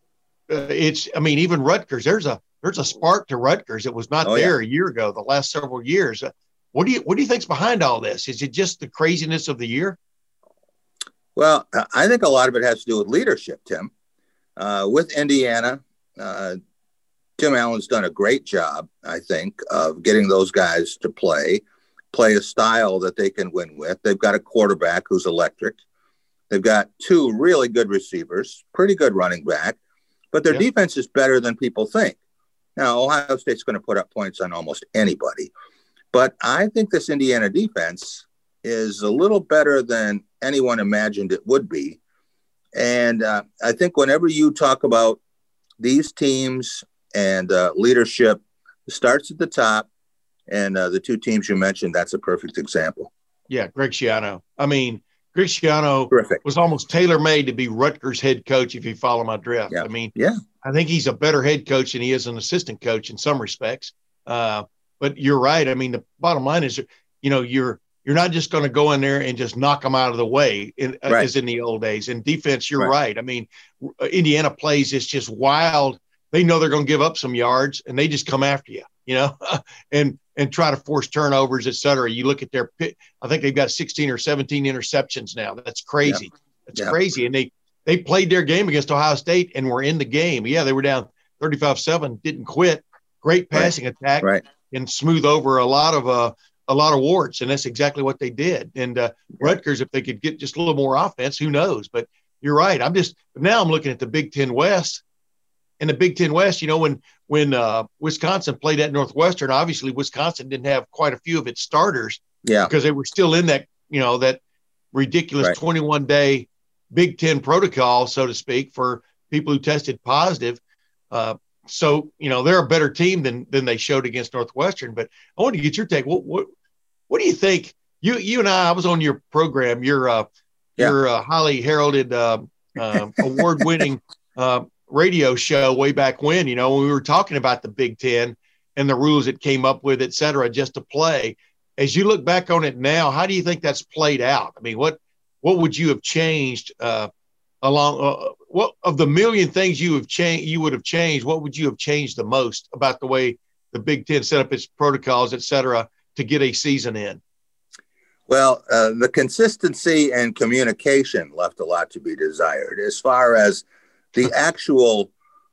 uh, it's, I mean, even Rutgers, there's a, there's a spark to Rutgers that was not oh, there yeah. a year ago, the last several years. Uh, what do you, what do you think's behind all this? Is it just the craziness of the year? Well, I think a lot of it has to do with leadership, Tim. Uh, with Indiana, uh, Tim Allen's done a great job, I think, of getting those guys to play, play a style that they can win with. They've got a quarterback who's electric. They've got two really good receivers, pretty good running back, but their yeah. defense is better than people think. Now, Ohio State's going to put up points on almost anybody, but I think this Indiana defense is a little better than anyone imagined it would be. And uh, I think whenever you talk about these teams and uh, leadership, starts at the top, and uh, the two teams you mentioned, that's a perfect example. Yeah, Greg Schiano. I mean, Greg Schiano Terrific. was almost tailor-made to be Rutgers head coach, if you follow my drift. Yeah. I mean, yeah. I think he's a better head coach than he is an assistant coach in some respects. Uh, but you're right. I mean, the bottom line is, you know, you're you're not just going to go in there and just knock them out of the way, in, uh, right. as in the old days. In defense, you're right. right. I mean, Indiana plays this just wild. They know they're going to give up some yards, and they just come after you, you know, and and try to force turnovers, et cetera. You look at their pick, I think they've got sixteen or seventeen interceptions now. That's crazy. Yeah. That's yeah. crazy. And they, they played their game against Ohio State and were in the game. Yeah, they were down thirty-five seven, didn't quit. Great passing right. attack right. and smooth over a lot of uh, a lot of warts, and that's exactly what they did. And uh, Rutgers, if they could get just a little more offense, who knows? But you're right. I'm just now I'm looking at the Big Ten West. In the Big Ten West, you know, when when uh, Wisconsin played at Northwestern, obviously Wisconsin didn't have quite a few of its starters, yeah, because they were still in that, you know, that ridiculous right. twenty-one day Big Ten protocol, so to speak, for people who tested positive. Uh, so, you know, they're a better team than than they showed against Northwestern. But I want to get your take. What what what do you think? You you and I, I was on your program, your uh, yeah. your uh, highly heralded, uh, uh, award winning. Uh, radio show way back when, you know, when we were talking about the Big Ten and the rules it came up with, et cetera, just to play. As you look back on it now, how do you think that's played out? I mean, what what would you have changed uh, along? Uh, what of the million things you have changed, you would have changed? What would you have changed the most about the way the Big Ten set up its protocols, et cetera, to get a season in? Well, uh, the consistency and communication left a lot to be desired as far as the actual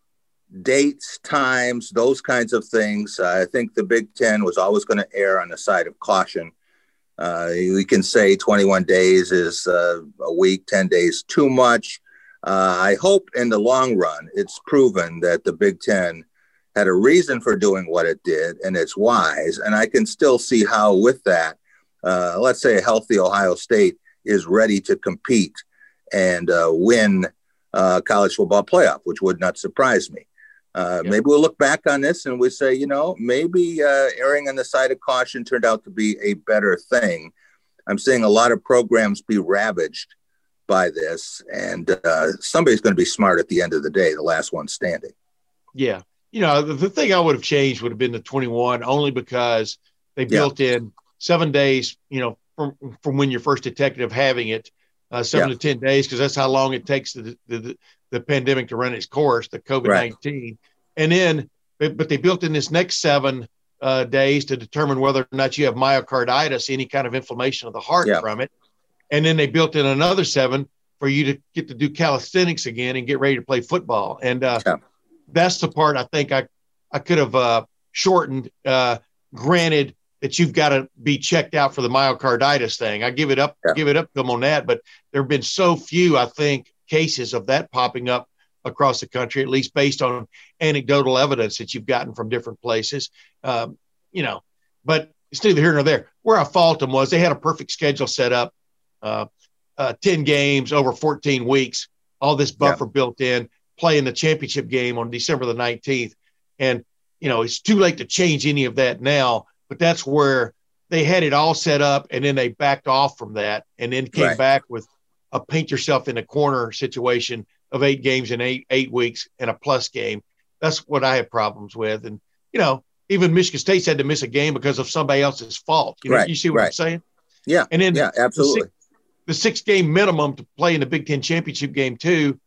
dates, times, those kinds of things. Uh, I think the Big Ten was always going to err on the side of caution. Uh, we can say twenty-one days is uh, a week, ten days too much. Uh, I hope in the long run, it's proven that the Big Ten had a reason for doing what it did, and it's wise. And I can still see how with that, uh, let's say a healthy Ohio State is ready to compete and uh, win uh, college football playoff, which would not surprise me. Uh, yeah. Maybe we'll look back on this and we say, you know, maybe uh, erring on the side of caution turned out to be a better thing. I'm seeing a lot of programs be ravaged by this, and uh, somebody's going to be smart at the end of the day, the last one standing. Yeah. You know, the, the thing I would have changed would have been the twenty-one, only because they built yeah. in seven days, you know, from, from when you're first detected of having it, uh, seven yeah. to ten days, because that's how long it takes the, the, the pandemic to run its course, the COVID nineteen. Right. And then, but they built in this next seven uh, days to determine whether or not you have myocarditis, any kind of inflammation of the heart yeah. from it. And then they built in another seven for you to get to do calisthenics again and get ready to play football. And uh, yeah. that's the part I think I, I could have uh, shortened, uh, granted that you've got to be checked out for the myocarditis thing. I give it up, yeah. give it up to them on that, but there have been so few, I think, cases of that popping up across the country, at least based on anecdotal evidence that you've gotten from different places. Um, you know, but it's neither here nor there. Where I fault them was they had a perfect schedule set up, uh, uh, ten games over fourteen weeks, all this buffer yeah. built in, playing the championship game on December the nineteenth. And, you know, it's too late to change any of that now, but that's where they had it all set up, and then they backed off from that and then came right. back with a paint yourself in a corner situation of eight games in eight, eight weeks and a plus game. That's what I have problems with. And, you know, even Michigan State's had to miss a game because of somebody else's fault. You know, right. you see what right. I'm saying? Yeah. And then yeah, absolutely. The six, the six game minimum to play in the Big Ten championship game too.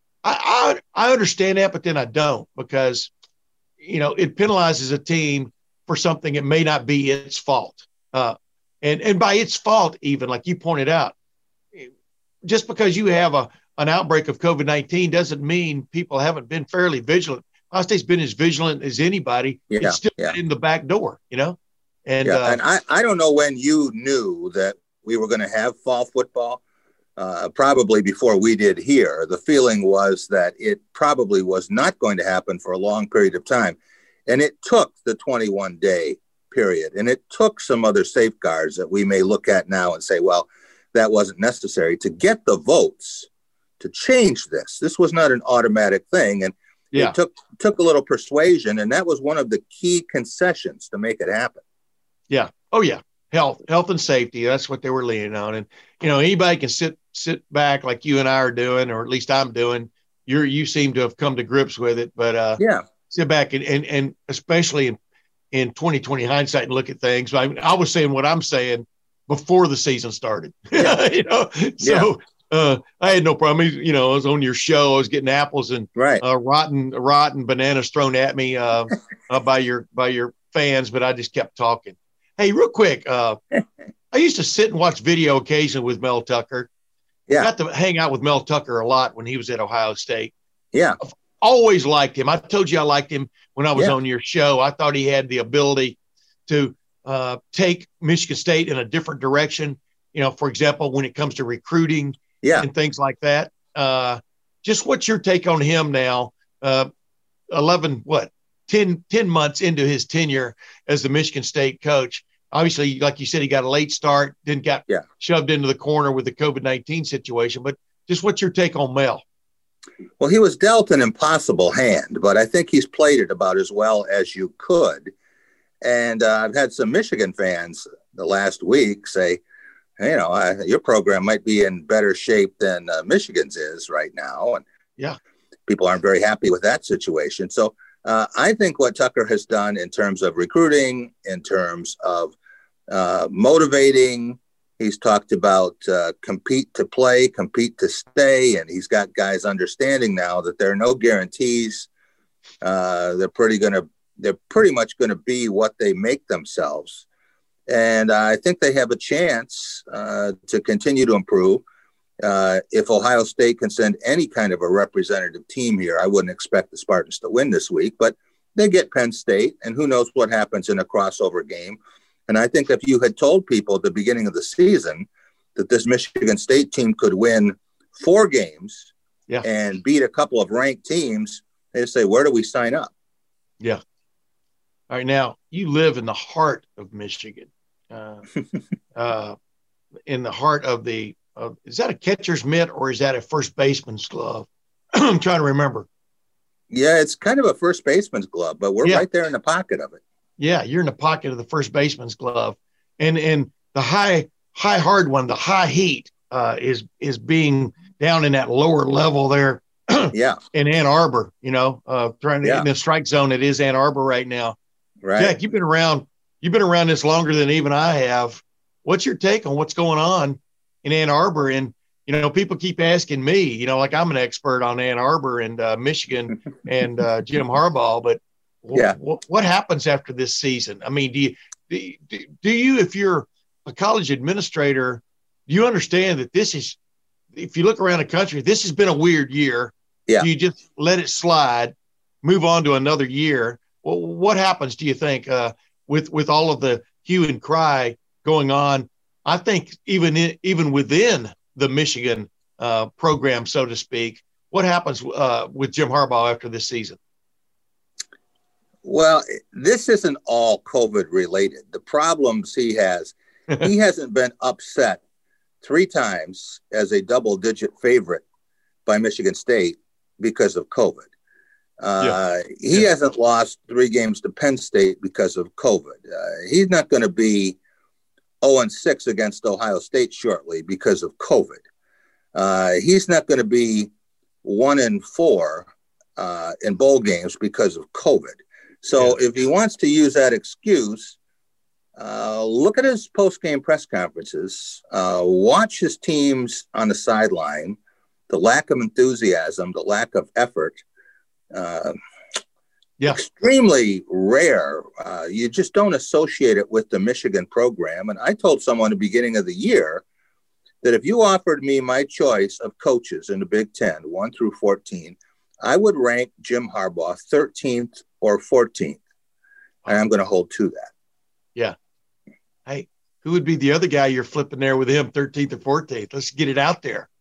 I, I, I understand that, but then I don't, because, you know, it penalizes a team for something that may not be its fault. Uh, and, and by its fault, even like you pointed out, just because you have a, an outbreak of COVID nineteen doesn't mean people haven't been fairly vigilant. Ohio State's been as vigilant as anybody. Yeah, it's still yeah. in the back door, you know? And, yeah, uh, and I, I don't know when you knew that we were going to have fall football, uh, probably before we did here. The feeling was that it probably was not going to happen for a long period of time. And it took the twenty-one day period, and it took some other safeguards that we may look at now and say, well, that wasn't necessary to get the votes to change this. This was not an automatic thing. And yeah. it took, took a little persuasion. And that was one of the key concessions to make it happen. Yeah. Oh yeah. Health, health and safety. That's what they were leaning on. And, you know, anybody can sit, sit back like you and I are doing, or at least I'm doing. You're, you seem to have come to grips with it, but uh, yeah, sit back and, and, and especially in, in twenty twenty hindsight and look at things. I, I was saying what I'm saying before the season started, yeah. you know? So, yeah. Uh, I had no problem. You know, I was on your show. I was getting apples and right. uh, rotten, rotten bananas thrown at me uh, uh, by your by your fans, but I just kept talking. Hey, real quick, uh, I used to sit and watch video occasionally with Mel Tucker. Yeah, I got to hang out with Mel Tucker a lot when he was at Ohio State. Yeah, I've always liked him. I told you I liked him when I was yeah. on your show. I thought he had the ability to uh, take Michigan State in a different direction. You know, for example, when it comes to recruiting. Yeah. And things like that. Uh, just what's your take on him now? Uh, eleven, what, ten, ten months into his tenure as the Michigan State coach. Obviously, like you said, he got a late start, then got yeah. shoved into the corner with the COVID nineteen situation. But just what's your take on Mel? Well, he was dealt an impossible hand, but I think he's played it about as well as you could. And uh, I've had some Michigan fans the last week say, you know, uh, your program might be in better shape than uh, Michigan's is right now. And yeah, people aren't very happy with that situation. So uh, I think what Tucker has done in terms of recruiting, in terms of uh, motivating, he's talked about uh, compete to play, compete to stay. And he's got guys understanding now that there are no guarantees. Uh, they're pretty going to, they're pretty much going to be what they make themselves. And I think they have a chance uh, to continue to improve. Uh, if Ohio State can send any kind of a representative team here, I wouldn't expect the Spartans to win this week, but they get Penn State, and who knows what happens in a crossover game. And I think if you had told people at the beginning of the season that this Michigan State team could win four games yeah. and beat a couple of ranked teams, they'd say, where do we sign up? Yeah. All right. Now, you live in the heart of Michigan, uh, uh, in the heart of the uh, – is that a catcher's mitt or is that a first baseman's glove? I'm trying to remember. Yeah, it's kind of a first baseman's glove, but we're yeah. right there in the pocket of it. Yeah, you're in the pocket of the first baseman's glove. And and the high high hard one, the high heat, uh, is is being down in that lower level there. yeah. In Ann Arbor, you know, uh, trying to yeah. in the strike zone. It is Ann Arbor right now. Right. Jack, you've been around. You've been around this longer than even I have. What's your take on what's going on in Ann Arbor? And you know, people keep asking me. You know, like I'm an expert on Ann Arbor and uh, Michigan and uh, Jim Harbaugh, but yeah, what, what happens after this season? I mean, do you do, do you if you're a college administrator, do you understand that this is, if you look around the country, this has been a weird year. Yeah. Do you just let it slide, move on to another year? Well, what happens, do you think, uh, with with all of the hue and cry going on? I think even in, even within the Michigan uh, program, so to speak, what happens uh, with Jim Harbaugh after this season? Well, this isn't all COVID related. The problems he has, he hasn't been upset three times as a double digit favorite by Michigan State because of COVID. Uh, yeah. He yeah. hasn't lost three games to Penn State because of COVID. Uh, he's not going to be oh and six against Ohio State shortly because of COVID. Uh, he's not going to be one and four uh, in bowl games because of COVID. So yeah. if he wants to use that excuse, uh, look at his post-game press conferences, uh, watch his teams on the sideline, the lack of enthusiasm, the lack of effort, uh, yeah. extremely rare. Uh, you just don't associate it with the Michigan program. And I told someone at the beginning of the year that if you offered me my choice of coaches in the Big Ten, one through fourteen, I would rank Jim Harbaugh thirteenth or fourteenth. And I'm going to hold to that. Yeah. Hey, who would be the other guy you're flipping there with him, thirteenth or fourteenth? Let's get it out there.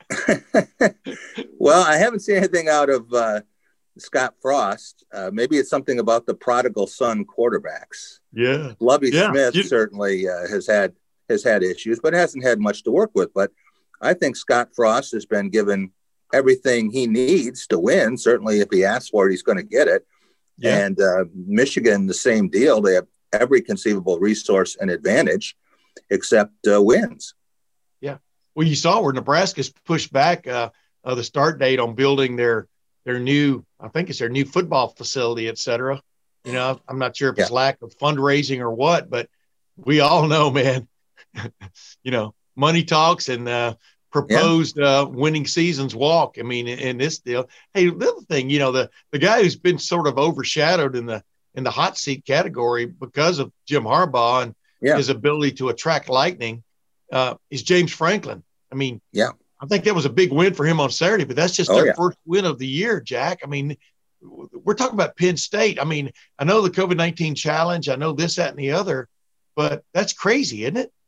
Well, I haven't seen anything out of uh, Scott Frost. Uh, maybe it's something about the prodigal son quarterbacks. Yeah. Lovie yeah. Smith you- certainly uh, has had has had issues, but hasn't had much to work with. But I think Scott Frost has been given everything he needs to win. Certainly, if he asks for it, he's going to get it. Yeah. And uh, Michigan, the same deal. They have every conceivable resource and advantage except uh, wins. Yeah. Well, you saw where Nebraska's pushed back uh, uh, the start date on building their their new, I think it's their new football facility, et cetera. You know, I'm not sure if it's yeah. lack of fundraising or what, but we all know, man, you know, money talks and uh, proposed yeah. uh, winning seasons walk. I mean, in, in this deal, hey, the other thing, you know, the, the guy who's been sort of overshadowed in the, in the hot seat category because of Jim Harbaugh and yeah. his ability to attract lightning uh, is James Franklin. I mean, yeah, I think that was a big win for him on Saturday, but that's just oh, their yeah. first win of the year, Jack. I mean, we're talking about Penn State. I mean, I know the COVID nineteen challenge. I know this, that, and the other, but that's crazy, isn't it?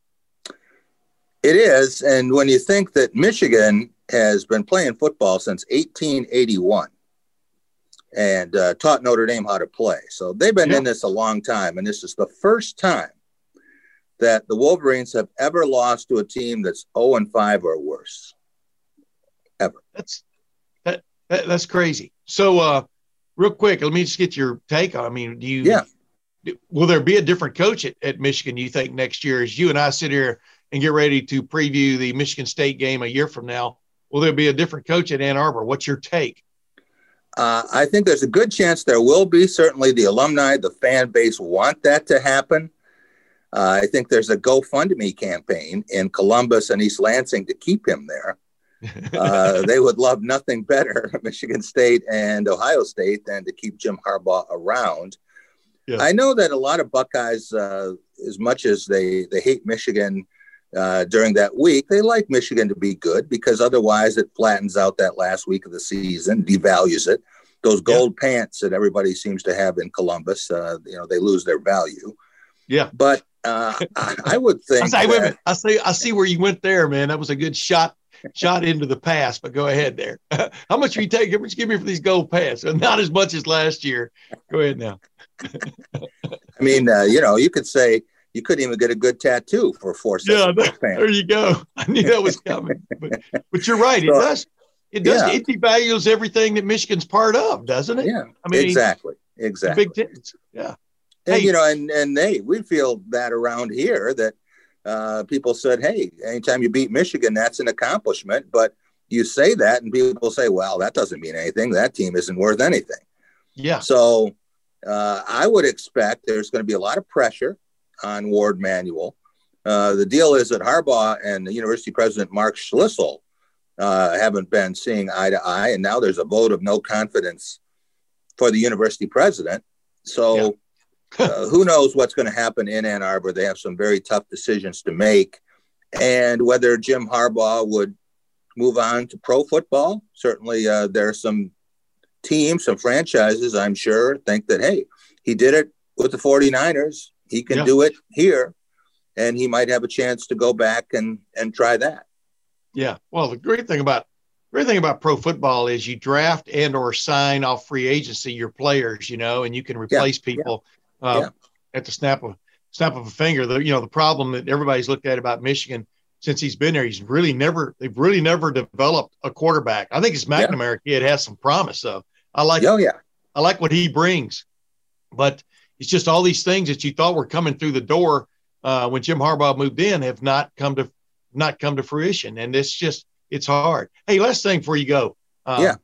It is. And when you think that Michigan has been playing football since eighteen eighty-one and uh, taught Notre Dame how to play. So they've been yeah. in this a long time. And this is the first time that the Wolverines have ever lost to a team that's oh and five or worse. Ever. That's that, that that's crazy. So uh, real quick, let me just get your take on, I mean, do you, yeah. will there be a different coach at, at Michigan, you think, next year as you and I sit here and get ready to preview the Michigan State game a year from now? Will there be a different coach at Ann Arbor? What's your take? Uh, I think there's a good chance there will be. Certainly the alumni, the fan base want that to happen. Uh, I think there's a GoFundMe campaign in Columbus and East Lansing to keep him there. Uh, they would love nothing better, Michigan State and Ohio State, than to keep Jim Harbaugh around. Yeah. I know that a lot of Buckeyes, uh, as much as they, they hate Michigan, uh, during that week. They like Michigan to be good because otherwise it flattens out that last week of the season, devalues it. Those gold yeah. pants that everybody seems to have in Columbus, uh, you know, they lose their value. Yeah. But uh, I, I would think. I, say, that, wait a minute. I see. I see where you went there, man. That was a good shot, shot into the past. But go ahead there. How much are you taking? How much you give me for these gold pants? Not as much as last year. Go ahead now. I mean, uh, you know, you could say you couldn't even get a good tattoo for four sets yeah, of gold pants. There you go. I knew that was coming. But, but you're right. So, it does. It does. Yeah. It devalues everything that Michigan's part of, doesn't it? Yeah. I mean, exactly. Exactly. Big Ten. Yeah. And, hey. you know, and, and hey, we feel that around here that uh, people said, hey, anytime you beat Michigan, that's an accomplishment. But you say that and people say, well, that doesn't mean anything. That team isn't worth anything. Yeah. So uh, I would expect there's going to be a lot of pressure on Ward Manuel. Uh, the deal is that Harbaugh and the university president, Mark Schlissel, uh, haven't been seeing eye to eye. And now there's a vote of no confidence for the university president. So yeah. uh, who knows what's going to happen in Ann Arbor? They have some very tough decisions to make. And whether Jim Harbaugh would move on to pro football, certainly uh, there are some teams, some franchises, I'm sure, think that, hey, he did it with the 49ers. He can yeah. do it here. And he might have a chance to go back and, and try that. Yeah. Well, the great thing about great thing about pro football is you draft and or sign off free agency your players, you know, and you can replace yeah. people yeah. Uh, yeah. at the snap of snap of a finger. The you know the problem that everybody's looked at about Michigan since he's been there, he's really never they've really never developed a quarterback. I think his McNamara yeah. kid has some promise, though. I like oh yeah, I like what he brings, but it's just all these things that you thought were coming through the door uh, when Jim Harbaugh moved in have not come to not come to fruition, and it's just it's hard. Hey, last thing before you go, um, yeah.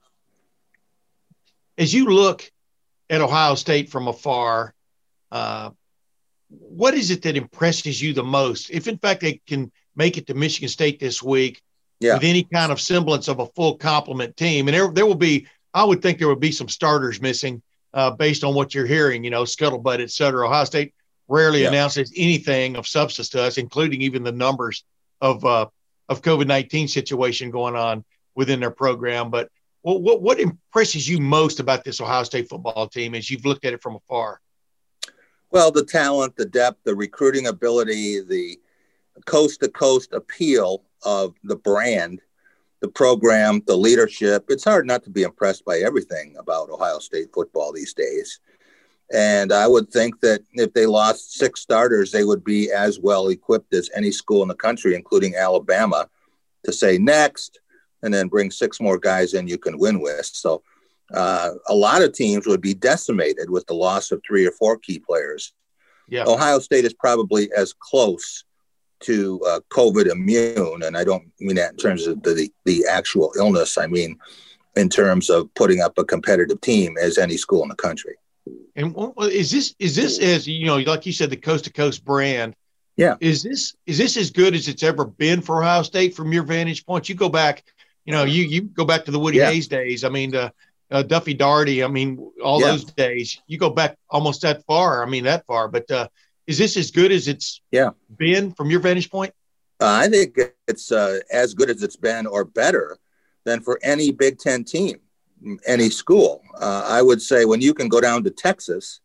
As you look at Ohio State from afar, uh, what is it that impresses you the most? If in fact they can make it to Michigan State this week yeah. with any kind of semblance of a full complement team, and there there will be, I would think there would be some starters missing uh, based on what you're hearing, you know, scuttlebutt, et cetera. Ohio State rarely yeah. announces anything of substance to us, including even the numbers of uh, of COVID nineteen situation going on within their program. But what, what what impresses you most about this Ohio State football team as you've looked at it from afar? Well, the talent, the depth, the recruiting ability, the coast-to-coast appeal of the brand, the program, the leadership. It's hard not to be impressed by everything about Ohio State football these days. And I would think that if they lost six starters, they would be as well equipped as any school in the country, including Alabama, to say next, and then bring six more guys in you can win with. So uh, a lot of teams would be decimated with the loss of three or four key players. Yeah. Ohio State is probably as close to uh, COVID immune, and I don't mean that in terms of the, the actual illness. I mean in terms of putting up a competitive team as any school in the country. And is this is this as you know, like you said, the coast to coast brand? Yeah. Is this is this as good as it's ever been for Ohio State from your vantage point? You go back, you know, you you go back to the Woody yeah. Hayes days. I mean, uh, uh, Duffy Daugherty. I mean, all yeah. those days. You go back almost that far. I mean, that far. But uh, is this as good as it's yeah. been from your vantage point? Uh, I think it's uh, as good as it's been, or better than for any Big Ten team. Any school. Uh, I would say when you can go down to Texas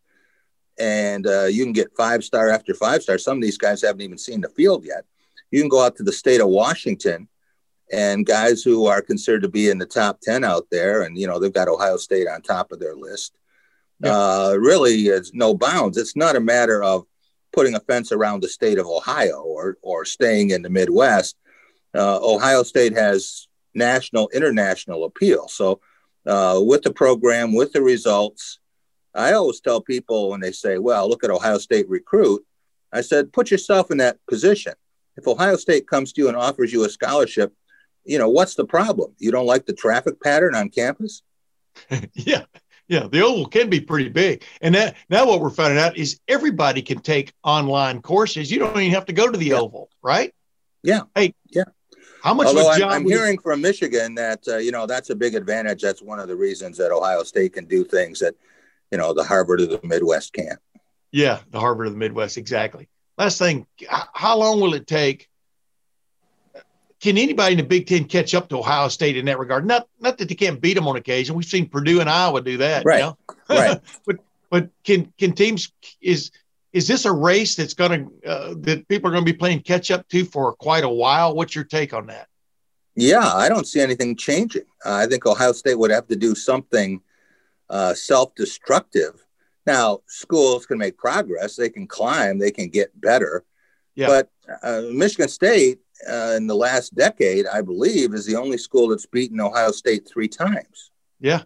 and uh, you can get five star after five star, some of these guys haven't even seen the field yet. You can go out to the state of Washington and guys who are considered to be in the top ten out there, and, you know, they've got Ohio State on top of their list. Yeah. Uh, really is no bounds. It's not a matter of putting a fence around the state of Ohio or, or staying in the Midwest. Uh, Ohio State has national, international appeal. So, Uh, with the program, with the results, I always tell people when they say, well, look at Ohio State recruit, I said, put yourself in that position. If Ohio State comes to you and offers you a scholarship, you know, what's the problem? You don't like the traffic pattern on campus? yeah. Yeah. The Oval can be pretty big. And that, now what we're finding out is everybody can take online courses. You don't even have to go to the yeah. Oval, right? Yeah. Hey, yeah. How much Although I'm, I'm hearing from Michigan that, uh, you know, that's a big advantage. That's one of the reasons that Ohio State can do things that, you know, the Harvard of the Midwest can't. Yeah, the Harvard of the Midwest, exactly. Last thing, how long will it take can anybody in the Big Ten catch up to Ohio State in that regard? Not not that they can't beat them on occasion. We've seen Purdue and Iowa do that. Right. You know? Right. but but can can teams is is this a race that's going to uh, that people are going to be playing catch up to for quite a while? What's your take on that? Yeah, I don't see anything changing. Uh, I think Ohio State would have to do something uh, self-destructive. Now, schools can make progress. They can climb. They can get better. Yeah. But uh, Michigan State uh, in the last decade, I believe, is the only school that's beaten Ohio State three times. Yeah.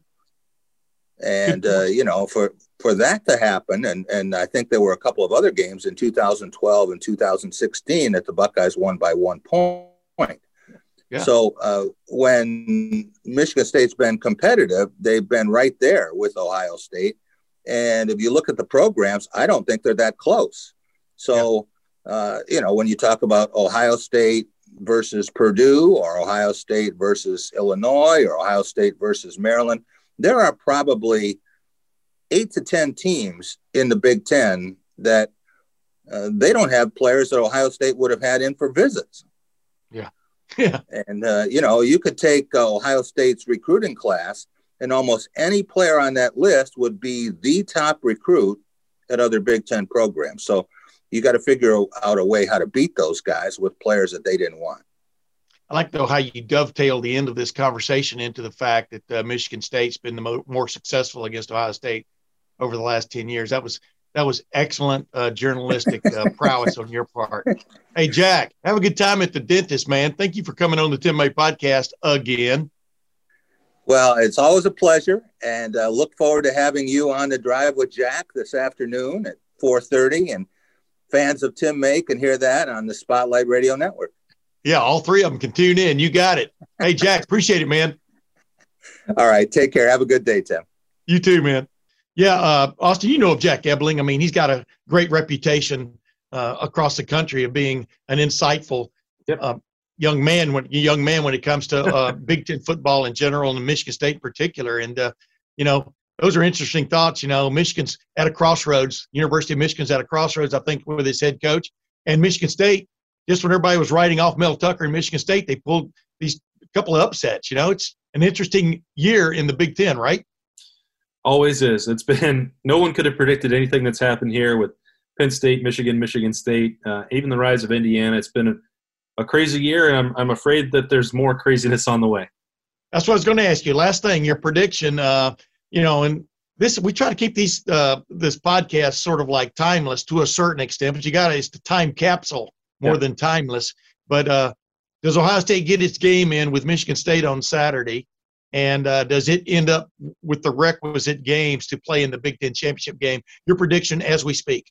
And, uh, you know, for, for that to happen, and, and I think there were a couple of other games in two thousand twelve and two thousand sixteen that the Buckeyes won by one point. Yeah. So uh, when Michigan State's been competitive, they've been right there with Ohio State. And if you look at the programs, I don't think they're that close. So, yeah. uh, you know, when you talk about Ohio State versus Purdue or Ohio State versus Illinois or Ohio State versus Maryland, there are probably eight to ten teams in the Big Ten that uh, they don't have players that Ohio State would have had in for visits. Yeah. Yeah. And, uh, you know, you could take uh, Ohio State's recruiting class, and almost any player on that list would be the top recruit at other Big Ten programs. So you got to figure out a way how to beat those guys with players that they didn't want. I like, though, how you dovetail the end of this conversation into the fact that uh, Michigan State's been the mo- more successful against Ohio State over the last ten years. That was that was excellent uh, journalistic uh, prowess on your part. Hey, Jack, have a good time at the dentist, man. Thank you for coming on the Tim May podcast again. Well, it's always a pleasure, and uh, look forward to having you on the drive with Jack this afternoon at four thirty, and fans of Tim May can hear that on the Spotlight Radio Network. Yeah, all three of them can tune in. You got it. Hey, Jack, appreciate it, man. All right, take care. Have a good day, Tim. You too, man. Yeah, uh, Austin, you know of Jack Ebling. I mean, he's got a great reputation uh, across the country of being an insightful yep. uh, young man when young man when it comes to uh, Big Ten football in general and Michigan State in particular. And, uh, you know, those are interesting thoughts. You know, Michigan's at a crossroads. University of Michigan's at a crossroads, I think, with his head coach. And Michigan State, just when everybody was writing off Mel Tucker and Michigan State, they pulled these couple of upsets. You know, it's an interesting year in the Big Ten, right? Always is. It's been – no one could have predicted anything that's happened here with Penn State, Michigan, Michigan State, uh, even the rise of Indiana. It's been a, a crazy year, and I'm I'm afraid that there's more craziness on the way. That's what I was going to ask you. Last thing, your prediction, uh, you know, and this we try to keep these uh, this podcast sort of like timeless to a certain extent, but you got to – it's the time capsule more yeah. than timeless. But uh, does Ohio State get its game in with Michigan State on Saturday? And uh, does it end up with the requisite games to play in the Big Ten championship game? Your prediction as we speak.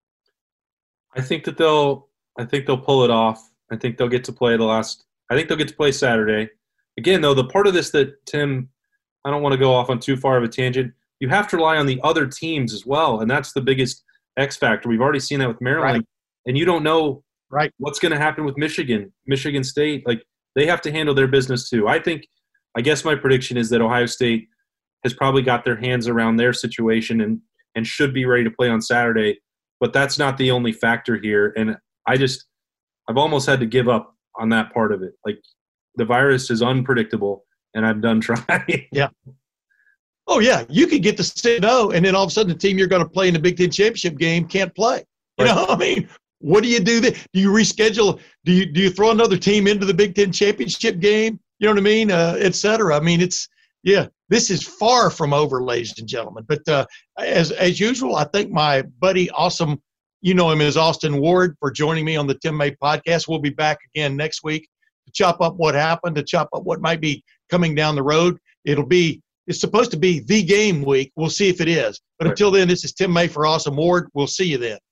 I think that they'll. I think they'll pull it off. I think they'll get to play the last. I think they'll get to play Saturday. Again, though, the part of this that Tim, I don't want to go off on too far of a tangent. You have to rely on the other teams as well, and that's the biggest X factor. We've already seen that with Maryland, right. and you don't know right what's going to happen with Michigan, Michigan State. Like they have to handle their business too. I think. I guess my prediction is that Ohio State has probably got their hands around their situation and, and should be ready to play on Saturday. But that's not the only factor here. And I just – I've almost had to give up on that part of it. Like the virus is unpredictable, and I'm done trying. Yeah. Oh, yeah. You could get the six and oh, and then all of a sudden the team you're going to play in the Big Ten championship game can't play. You right. know I mean? What do you do then? Do you reschedule? Do you do you throw another team into the Big Ten championship game? You know what I mean? Uh, et cetera. I mean, it's, yeah, this is far from over, ladies and gentlemen. But uh, as as usual, I thank my buddy, awesome, you know him as Austin Ward, for joining me on the Tim May podcast. We'll be back again next week to chop up what happened, to chop up what might be coming down the road. It'll be, it's supposed to be the game week. We'll see if it is. But right. until then, this is Tim May for Awesome Ward. We'll see you then.